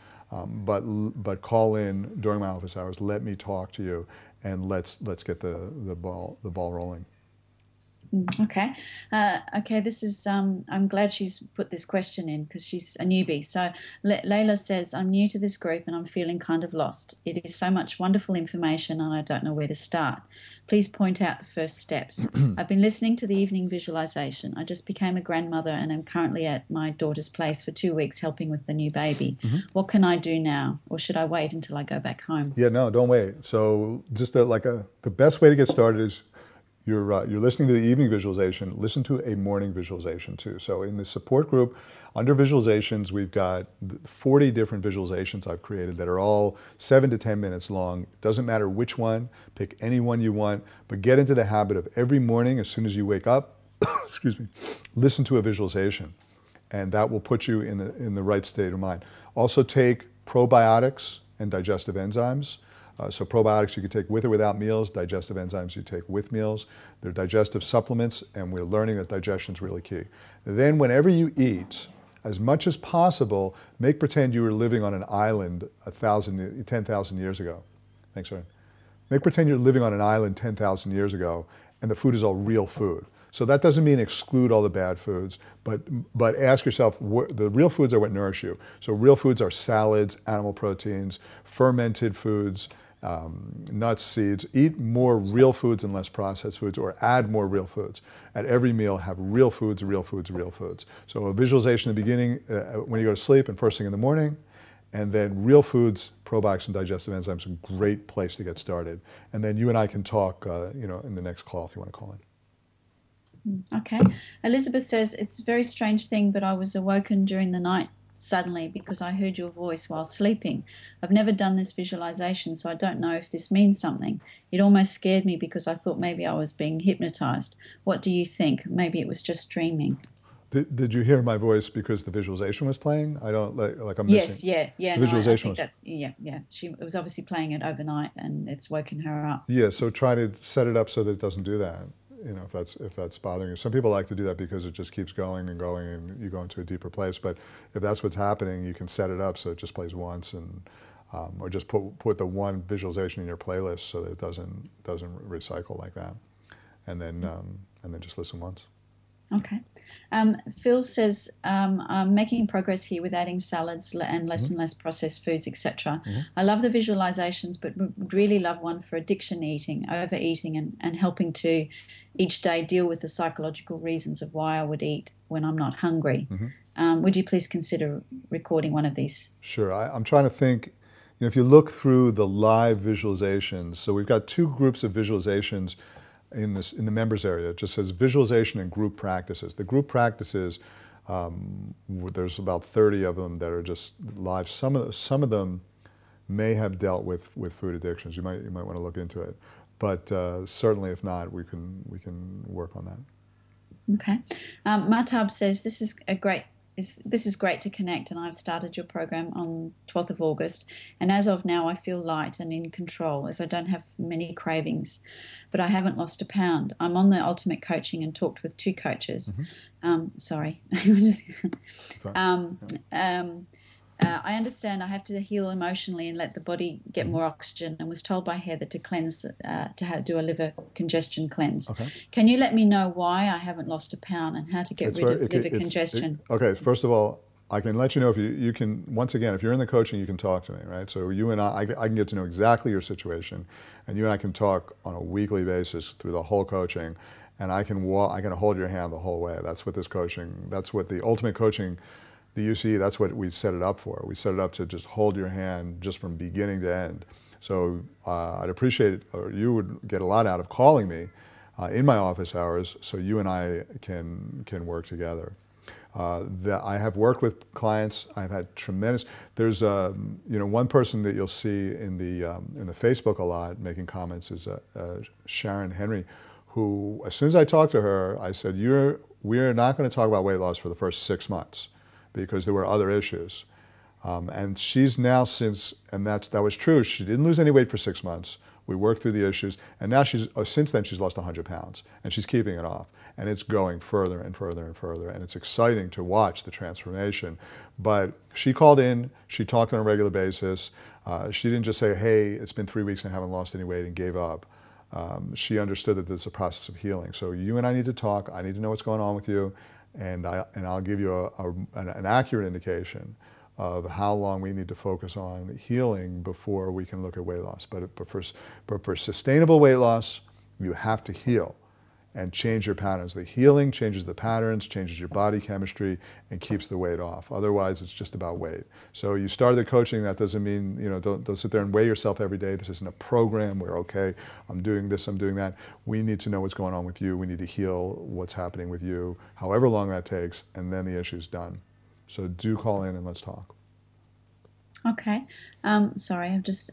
A: But call in during my office hours. Let me talk to you, and let's get the ball rolling.
B: Okay. Okay, this is, I'm glad she's put this question in because she's a newbie. So Layla says, I'm new to this group and I'm feeling kind of lost. It is so much wonderful information and I don't know where to start. Please point out the first steps. I've been listening to the evening visualization. I just became a grandmother and am currently at my daughter's place for 2 weeks helping with the new baby. What can I do now? Or should I wait until I go back home?
A: Yeah, no, don't wait. So just the best way to get started is you're listening to the evening visualization, listen to a morning visualization too. So in the support group, under visualizations, we've got 40 different visualizations I've created that are all 7 to 10 minutes long. It doesn't matter which one, pick any one you want, but get into the habit of every morning, as soon as you wake up, excuse me, listen to a visualization. And that will put you in the right state of mind. Also take probiotics and digestive enzymes. So probiotics you can take with or without meals, digestive enzymes you take with meals. They're digestive supplements, and we're learning that digestion is really key. Then whenever you eat, as much as possible, make pretend you were living on an island 10,000 years ago. Thanks, Aaron. Make pretend you're living on an island 10,000 years ago, and the food is all real food. So that doesn't mean exclude all the bad foods, but ask yourself, the real foods are what nourish you. So real foods are salads, animal proteins, fermented foods, nuts, seeds. Eat more real foods and less processed foods, or add more real foods. At every meal, have real foods, real foods, real foods. So a visualization in the beginning, when you go to sleep and first thing in the morning, and then real foods, probiotics and digestive enzymes, a great place to get started. And then you and I can talk, in the next call if you want to call in.
B: Okay. Elizabeth says, it's a very strange thing, but I was awoken during the night suddenly because I heard your voice while sleeping. I've never done this visualization, so I don't know if this means something. It almost scared me because I thought maybe I was being hypnotized. What do you think? Maybe it was just dreaming.
A: Did you hear my voice because the visualization was playing? I don't like I'm
B: Yes,
A: missing.
B: yeah.
A: The
B: No, I
A: visualization
B: think
A: was.
B: that's yeah. She was obviously playing it overnight, and it's woken her up.
A: Yeah, so try to set it up so that it doesn't do that. If that's bothering you. Some people like to do that because it just keeps going and going, and you go into a deeper place. But if that's what's happening, you can set it up so it just plays once, and or just put the one visualization in your playlist so that it doesn't recycle like that, and then just listen once.
B: Okay. Phil says, I'm making progress here with adding salads and less
A: Hmm.
B: and less processed foods, etc.
A: Hmm.
B: I love the visualizations, but would really love one for addiction eating, overeating, and helping to each day deal with the psychological reasons of why I would eat when I'm not hungry.
A: Hmm.
B: Would you please consider recording one of these?
A: Sure. I'm trying to think. If you look through the live visualizations, so we've got two groups of visualizations in the members area. It just says visualization and group practices. The group practices, there's about 30 of them that are just live. Some of them may have dealt with food addictions. You might want to look into it, but certainly if not, we can work on that.
B: Okay. Martab says this is great to connect, and I've started your program on 12th of August. And as of now, I feel light and in control as I don't have many cravings, but I haven't lost a pound. I'm on the Ultimate Coaching and talked with two coaches. Sorry.
A: So,
B: um,
A: yeah.
B: um, I understand I have to heal emotionally and let the body get more oxygen, and was told by Heather to cleanse, do a liver congestion cleanse.
A: Okay.
B: Can you let me know why I haven't lost a pound and how to get rid of liver congestion?
A: Okay, first of all, I can let you know if you can, once again, if you're in the coaching, you can talk to me, right? So you and I can get to know exactly your situation, and you and I can talk on a weekly basis through the whole coaching, and I can hold your hand the whole way. That's what that's what the Ultimate Coaching, the UCE, that's what we set it up for. We set it up to just hold your hand just from beginning to end. So I'd appreciate it, or you would get a lot out of calling me in my office hours so you and I can work together. I have worked with clients. I've had tremendous. There's one person that you'll see in the Facebook a lot making comments is Sharon Henry, who as soon as I talked to her, I said, we're not going to talk about weight loss for the first 6 months because there were other issues. And she's now and that was true. She didn't lose any weight for 6 months. We worked through the issues, and now since then she's lost 100 pounds, and she's keeping it off, and it's going further and further and further, and it's exciting to watch the transformation. But she called in, she talked on a regular basis. She didn't just say, "Hey, it's been 3 weeks and I haven't lost any weight," and gave up. She understood that there's a process of healing. So you and I need to talk. I need to know what's going on with you, and I'll give you an accurate indication of how long we need to focus on healing before we can look at weight loss. But for sustainable weight loss, you have to heal and change your patterns. The healing changes the patterns, changes your body chemistry, and keeps the weight off. Otherwise, it's just about weight. So you started the coaching. That doesn't mean, don't sit there and weigh yourself every day. This isn't a program where, okay, I'm doing this, I'm doing that. We need to know what's going on with you. We need to heal what's happening with you, however long that takes, and then the issue's done. So do call in and let's talk.
B: Okay. Sorry, I've just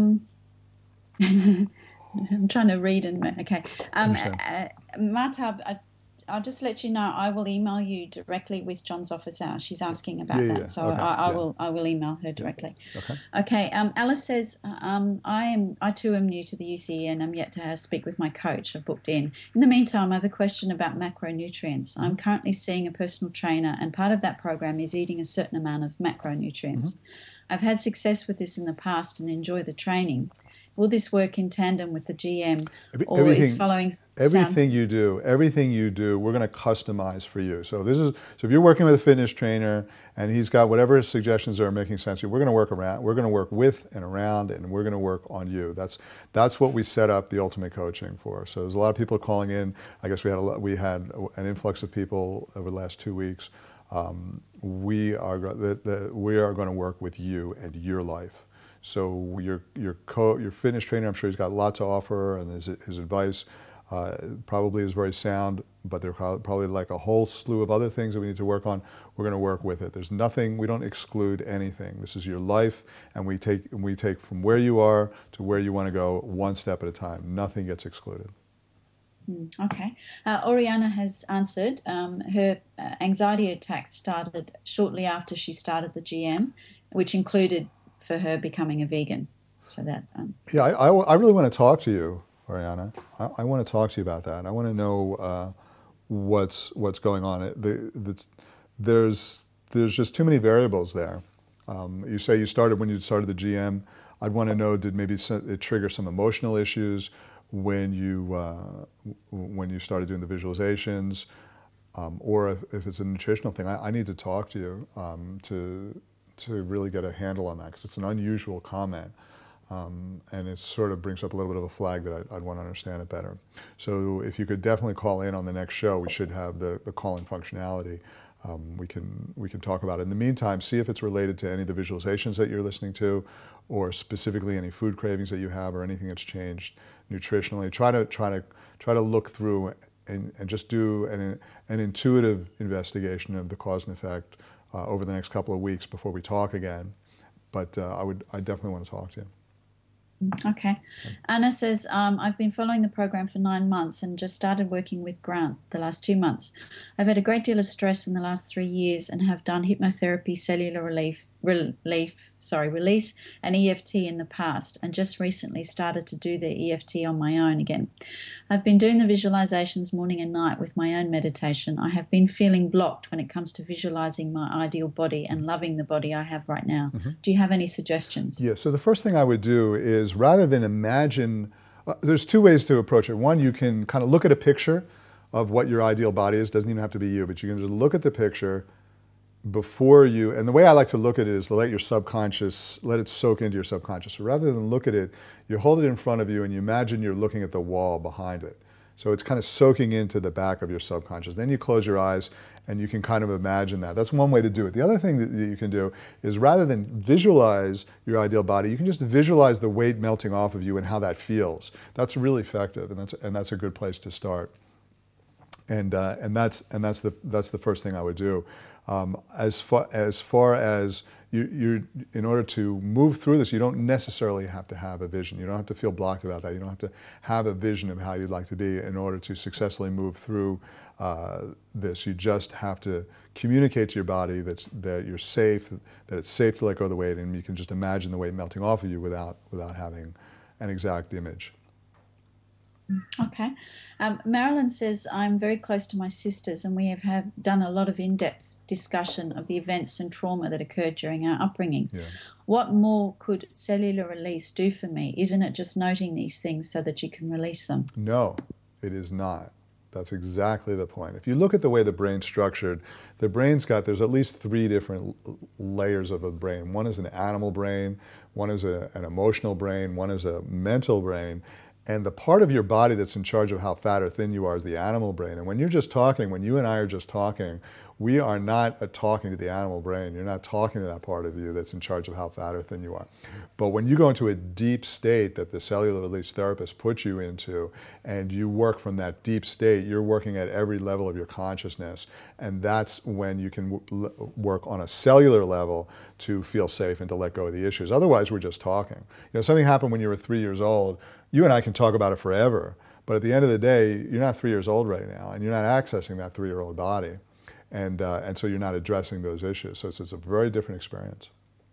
B: I'm trying to read and okay. Martab, I'll just let you know. I will email you directly with John's office hours. She's asking about that,
A: Yeah.
B: so
A: Okay.
B: I will email her directly.
A: Okay.
B: Okay. Alice says, I too am new to the UCE and I'm yet to speak with my coach. I've booked in. In the meantime, I have a question about macronutrients. I'm currently seeing a personal trainer, and part of that program is eating a certain amount of macronutrients. I've had success with this in the past and enjoy the training. Will this work in tandem with the GM, or is following
A: everything you do, we're going to customize for you. So if you're working with a fitness trainer and he's got whatever suggestions are making sense to you, we're going to work around. We're going to work with and around, and we're going to work on you. That's what we set up the Ultimate Coaching for. So there's a lot of people calling in. I guess we had an influx of people over the last 2 weeks. We are going to work with you and your life. So your fitness trainer, I'm sure he's got a lot to offer, and his advice probably is very sound, but there's probably like a whole slew of other things that we need to work on. We're going to work with it. There's nothing, we don't exclude anything. This is your life, and we take from where you are to where you want to go one step at a time. Nothing gets excluded.
B: Okay. Oriana has answered. Her anxiety attacks started shortly after she started the GM, which included for her becoming a vegan. So that.
A: Yeah, I really want to talk to you, Oriana. I want to talk to you about that. I want to know what's going on. There's just too many variables there. You say you started when you started the GM. I'd want to know, did maybe it trigger some emotional issues when you started doing the visualizations, or if it's a nutritional thing? I need to talk to you to really get a handle on that, because it's an unusual comment. And it sort of brings up a little bit of a flag that I'd want to understand it better. So if you could definitely call in on the next show, we should have the call-in functionality. We can talk about it. In the meantime, see if it's related to any of the visualizations that you're listening to, or specifically any food cravings that you have, or anything that's changed nutritionally. Try to look through and just do an intuitive investigation of the cause and effect over the next couple of weeks before we talk again. But I definitely want to talk to you.
B: Okay. Anna says, I've been following the program for 9 months and just started working with Grant the last 2 months. I've had a great deal of stress in the last 3 years and have done hypnotherapy, cellular release, and EFT in the past, and just recently started to do the EFT on my own again. I've been doing the visualizations morning and night with my own meditation. I have been feeling blocked when it comes to visualizing my ideal body and loving the body I have right now. Do you have any suggestions?
A: Yeah, so the first thing I would do is, rather than imagine, there's 2 ways to approach it. One, you can kind of look at a picture of what your ideal body is. Doesn't even have to be you, but you can just look at the picture before you, and the way I like to look at it is to let your subconscious, let it soak into your subconscious. So rather than look at it, you hold it in front of you and you imagine you're looking at the wall behind it. So it's kind of soaking into the back of your subconscious. Then you close your eyes and you can kind of imagine that. That's one way to do it. The other thing that you can do is, rather than visualize your ideal body, you can just visualize the weight melting off of you and how that feels. That's really effective, and that's a good place to start. And that's the first thing I would do. As far as you, in order to move through this, you don't necessarily have to have a vision. You don't have to feel blocked about that. You don't have to have a vision of how you'd like to be in order to successfully move through this. You just have to communicate to your body that you're safe, that it's safe to let go of the weight, and you can just imagine the weight melting off of you without having an exact image.
B: Okay. Marilyn says, I'm very close to my sisters and we have done a lot of in-depth discussion of the events and trauma that occurred during our upbringing.
A: Yeah.
B: What more could cellular release do for me? Isn't it just noting these things so that you can release them?
A: No, it is not. That's exactly the point. If you look at the way the brain's structured, there's at least 3 different layers of the brain. One is an animal brain, one is an emotional brain, one is a mental brain. And the part of your body that's in charge of how fat or thin you are is the animal brain. And when you're just talking, when you and I are just talking, we are not talking to the animal brain. You're not talking to that part of you that's in charge of how fat or thin you are. But when you go into a deep state that the cellular release therapist puts you into, and you work from that deep state, you're working at every level of your consciousness. And that's when you can work on a cellular level to feel safe and to let go of the issues. Otherwise, we're just talking. You know, something happened when you were 3 years old. You and I can talk about it forever. But at the end of the day, you're not 3 years old right now, and you're not accessing that 3-year-old body. And so you're not addressing those issues. So it's a very different experience.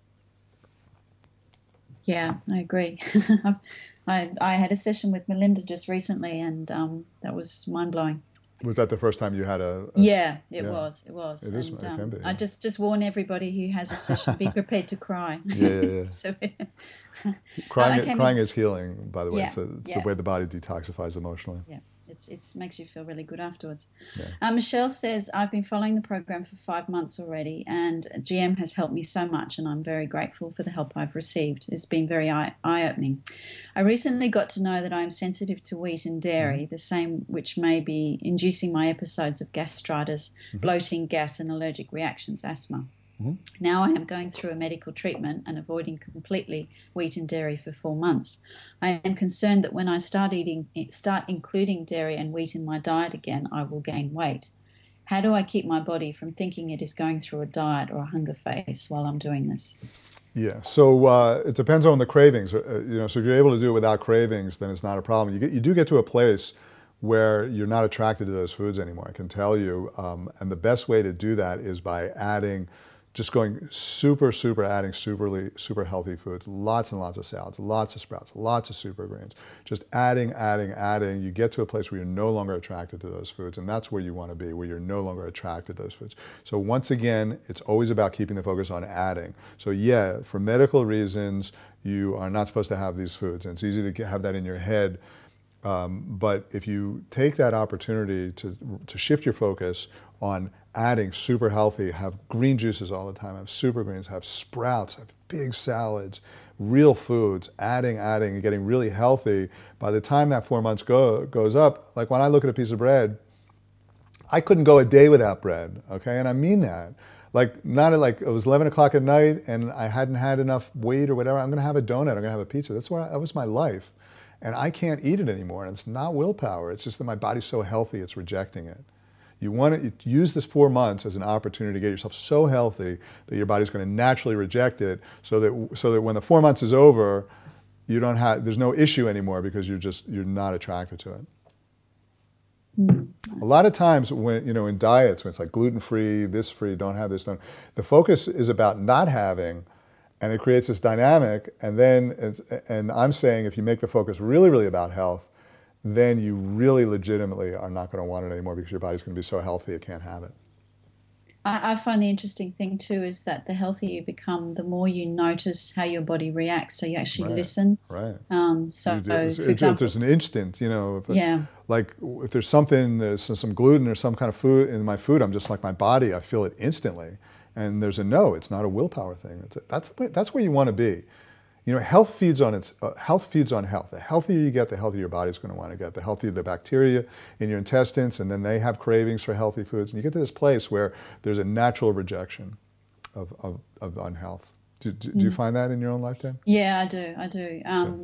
B: Yeah, I agree. I had a session with Melinda just recently, and that was mind-blowing.
A: Was that the first time you had
B: Yeah, it was. It
A: is, it can be, yeah.
B: I just warn everybody who has a session, be prepared to cry.
A: Yeah.
B: So,
A: crying is healing, by the way.
B: Yeah,
A: It's the way the body detoxifies emotionally.
B: Yeah. It makes you feel really good afterwards.
A: Yeah.
B: Michelle says, I've been following the program for 5 months already, and GM has helped me so much, and I'm very grateful for the help I've received. It's been very eye-opening. I recently got to know that I am sensitive to wheat and dairy, the same which may be inducing my episodes of gastritis, bloating, gas, and allergic reactions, asthma. Now I am going through a medical treatment and avoiding completely wheat and dairy for 4 months. I am concerned that when I start including dairy and wheat in my diet again, I will gain weight. How do I keep my body from thinking it is going through a diet or a hunger phase while I'm doing this?
A: Yeah, so it depends on the cravings. So if you're able to do it without cravings, then it's not a problem. You do get to a place where you're not attracted to those foods anymore. I can tell you. And the best way to do that is by adding, just going adding super healthy foods, lots and lots of salads, lots of sprouts, lots of super greens, just adding. You get to a place where you're no longer attracted to those foods, and that's where you want to be, where you're no longer attracted to those foods. So once again, it's always about keeping the focus on adding. So yeah, for medical reasons, you are not supposed to have these foods, and it's easy to have that in your head. But if you take that opportunity to shift your focus on adding super healthy, have green juices all the time, have super greens, have sprouts, have big salads, real foods, adding, and getting really healthy, by the time that 4 months goes up, like when I look at a piece of bread, I couldn't go a day without bread, okay? And I mean that. Like, not like it was 11 o'clock at night and I hadn't had enough weight or whatever, I'm gonna have a donut, I'm gonna have a pizza. That was my life. And I can't eat it anymore, and it's not willpower. It's just that my body's so healthy, it's rejecting it. You want to use this 4 months as an opportunity to get yourself so healthy that your body's going to naturally reject it, so that when the 4 months is over, there's no issue anymore because you're not attracted to it. A lot of times when, in diets, when it's like gluten-free, this free, don't have this, the focus is about not having, and it creates this dynamic, and I'm saying if you make the focus really, really about health, then you really legitimately are not going to want it anymore because your body's going to be so healthy it can't have it.
B: I find the interesting thing too is that the healthier you become, the more you notice how your body reacts. So you actually listen.
A: Right.
B: For example,
A: there's an instant, like if there's some gluten or some kind of food in my food, I'm just like my body, I feel it instantly. And there's it's not a willpower thing. That's where you want to be. Health feeds on health. The healthier you get, the healthier your body's going to want to get. The healthier the bacteria in your intestines, and then they have cravings for healthy foods. And you get to this place where there's a natural rejection of unhealth. Do you find that in your own lifetime?
B: Yeah, I do.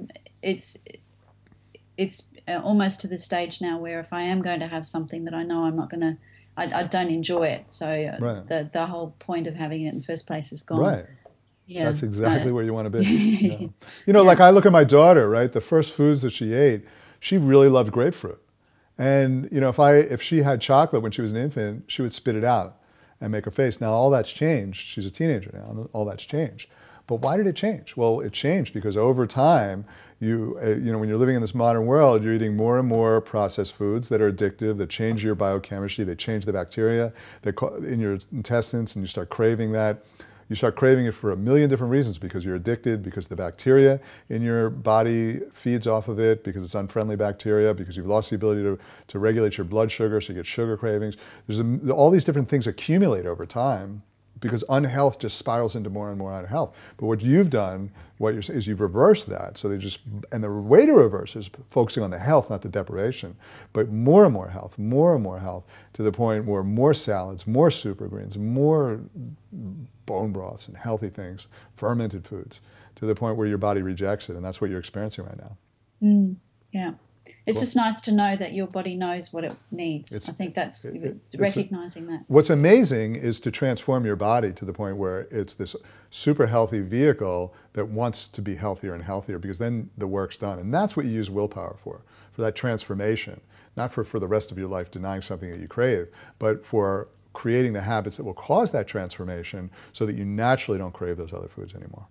B: It's almost to the stage now where if I am going to have something that I know I'm not going to, I don't enjoy it. So the whole point of having it in the first place is gone. Right. Yeah,
A: that's exactly where you want to be. Yeah. Like I look at my daughter, right? The first foods that she ate, she really loved grapefruit. And if she had chocolate when she was an infant, she would spit it out and make a face. Now all that's changed. She's a teenager now. All that's changed. But why did it change? Well, it changed because over time, when you're living in this modern world, you're eating more and more processed foods that are addictive, that change your biochemistry, they change the bacteria in your intestines, and you start craving that. You start craving it for a million different reasons, because you're addicted, because the bacteria in your body feeds off of it, because it's unfriendly bacteria, because you've lost the ability to regulate your blood sugar, so you get sugar cravings. All these different things accumulate over time because unhealth just spirals into more and more unhealth. But what you've done, is you've reversed that. So and the way to reverse is focusing on the health, not the deprivation, but more and more health, to the point where more salads, more super greens, more bone broths and healthy things, fermented foods, to the point where your body rejects it. And that's what you're experiencing right now.
B: Yeah. It's just nice to know that your body knows what it needs. I think that's recognizing that.
A: What's amazing is to transform your body to the point where it's this super healthy vehicle that wants to be healthier and healthier, because then the work's done. And that's what you use willpower for that transformation, not for the rest of your life denying something that you crave, but for creating the habits that will cause that transformation so that you naturally don't crave those other foods anymore.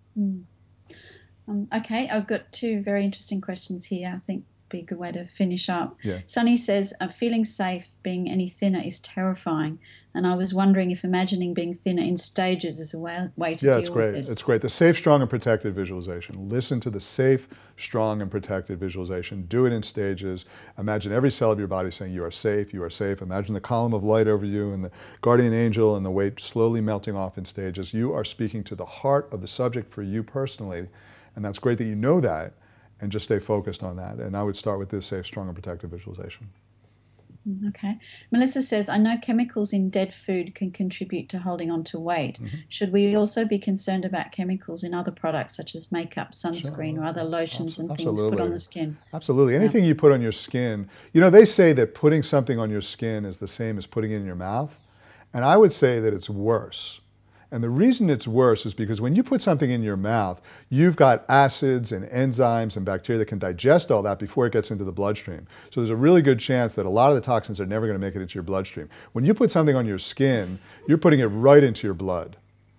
B: Okay, I've got two very interesting questions here. I think be a good way to finish up.
A: Yeah.
B: Sunny says, feeling safe being any thinner is terrifying, and I was wondering if imagining being thinner in stages is a way to deal with this.
A: Yeah, it's great. The safe, strong, and protected visualization. Listen to the safe, strong, and protected visualization. Do it in stages. Imagine every cell of your body saying, you are safe, you are safe. Imagine the column of light over you and the guardian angel and the weight slowly melting off in stages. You are speaking to the heart of the subject for you personally, and that's great that you know that. And just stay focused on that. And I would start with this safe, strong, and protective visualization.
B: Okay. Melissa says, I know chemicals in dead food can contribute to holding on to weight. Should we also be concerned about chemicals in other products such as makeup, sunscreen, or other lotions and things put on the skin?
A: Absolutely. Anything you put on your skin. They say that putting something on your skin is the same as putting it in your mouth. And I would say that it's worse. And the reason it's worse is because when you put something in your mouth, you've got acids and enzymes and bacteria that can digest all that before it gets into the bloodstream. So there's a really good chance that a lot of the toxins are never going to make it into your bloodstream. When you put something on your skin, you're putting it right into your blood.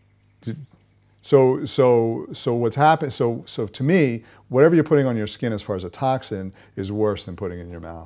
A: So what's happened? So to me, whatever you're putting on your skin as far as a toxin is worse than putting it in your mouth.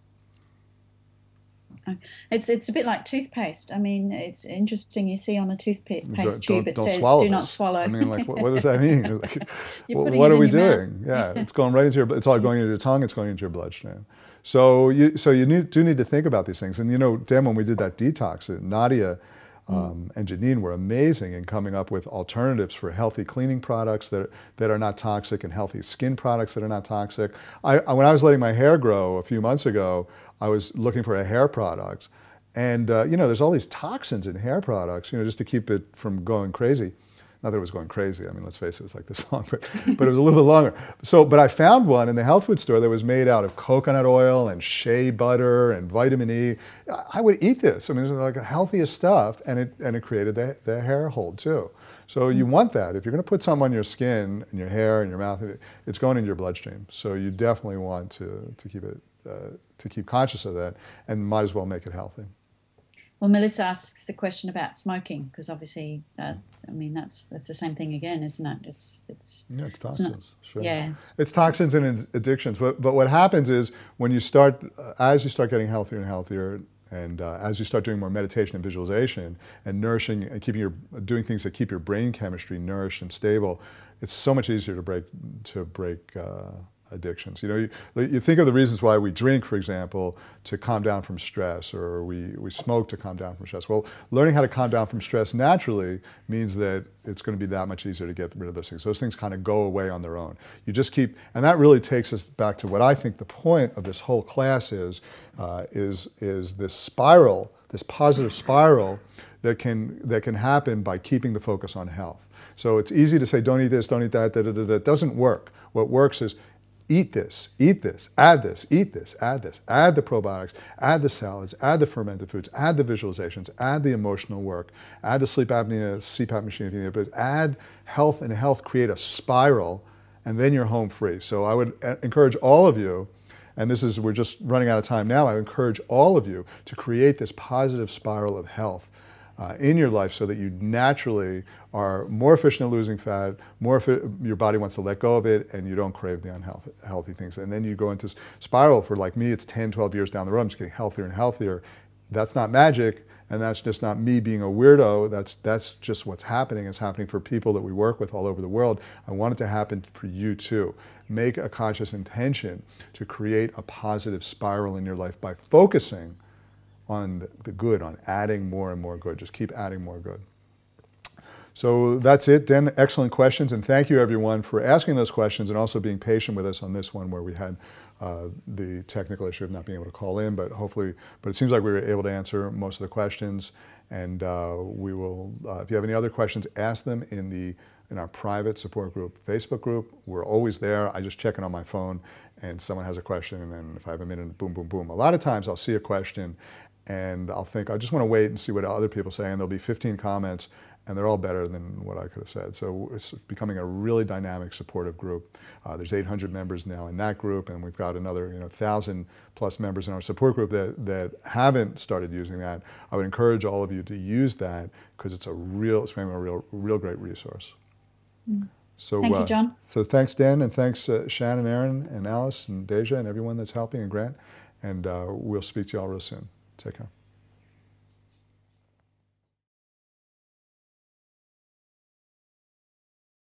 B: It's a bit like toothpaste. I mean, it's interesting. You see on a toothpaste tube it says
A: "Do
B: not swallow."
A: I mean, like, what does that mean? Like,
B: what
A: are we doing? Yeah, it's going right into your. It's all going into your tongue. It's going into your bloodstream. So you do need to think about these things. And Dan, when we did that detox, Nadia and Janine were amazing in coming up with alternatives for healthy cleaning products that are not toxic and healthy skin products that are not toxic. When I was letting my hair grow a few months ago, I was looking for a hair product. And, there's all these toxins in hair products, just to keep it from going crazy. Not that it was going crazy. I mean, let's face it, it was like this long, but it was a little bit longer. But I found one in the health food store that was made out of coconut oil and shea butter and vitamin E. I would eat this. I mean, it was like the healthiest stuff, and it created the hair hold too. So you want that. If you're going to put something on your skin and your hair and your mouth, it's going into your bloodstream. So you definitely want to keep it to keep conscious of that, and might as well make it healthy.
B: Well, Melissa asks the question about smoking, because obviously, that's the same thing again, isn't it? It's
A: toxins. Sure.
B: Yeah.
A: It's toxins and addictions. But what happens is when you start, as you start getting healthier and healthier, and as you start doing more meditation and visualization and nourishing and doing things that keep your brain chemistry nourished and stable, it's so much easier to break addictions. You think of the reasons why we drink, for example, to calm down from stress, or we smoke to calm down from stress. Well, learning how to calm down from stress naturally means that it's going to be that much easier to get rid of those things. Those things kind of go away on their own. You just keep, and that really takes us back to what I think the point of this whole class is this spiral, this positive spiral that can happen by keeping the focus on health. So it's easy to say, don't eat this, don't eat that, It doesn't work. What works is eat this, add this, eat this, add the probiotics, add the salads, add the fermented foods, add the visualizations, add the emotional work, add the sleep apnea, CPAP machine if you need it, but add health, and health create a spiral, and then you're home free. So I would encourage all of you, and we're just running out of time now, I would encourage all of you to create this positive spiral of health in your life so that you naturally are more efficient at losing fat, your body wants to let go of it, and you don't crave the unhealthy things. And then you go into spiral. For like me, it's 10, 12 years down the road, I'm just getting healthier and healthier. That's not magic, and that's just not me being a weirdo. That's just what's happening. It's happening for people that we work with all over the world. I want it to happen for you too. Make a conscious intention to create a positive spiral in your life by focusing on the good, on adding more and more good. Just keep adding more good. So that's it, Dan. Excellent questions, and thank you everyone for asking those questions and also being patient with us on this one where we had the technical issue of not being able to call in, but it seems like we were able to answer most of the questions, and we will, if you have any other questions, ask them in our private support group, Facebook group. We're always there. I just check in on my phone and someone has a question, and then if I have a minute, boom, boom, boom. A lot of times I'll see a question and I'll think, I just want to wait and see what other people say, and there'll be 15 comments, and they're all better than what I could have said. So it's becoming a really dynamic, supportive group. There's 800 members now in that group, and we've got another 1,000 plus members in our support group that haven't started using that. I would encourage all of you to use that because it's becoming a real great resource. So,
B: thank you, John.
A: So thanks, Dan, and thanks, Shannon, Aaron, and Alice, and Deja, and everyone that's helping, and Grant. And we'll speak to you all real soon. Take care.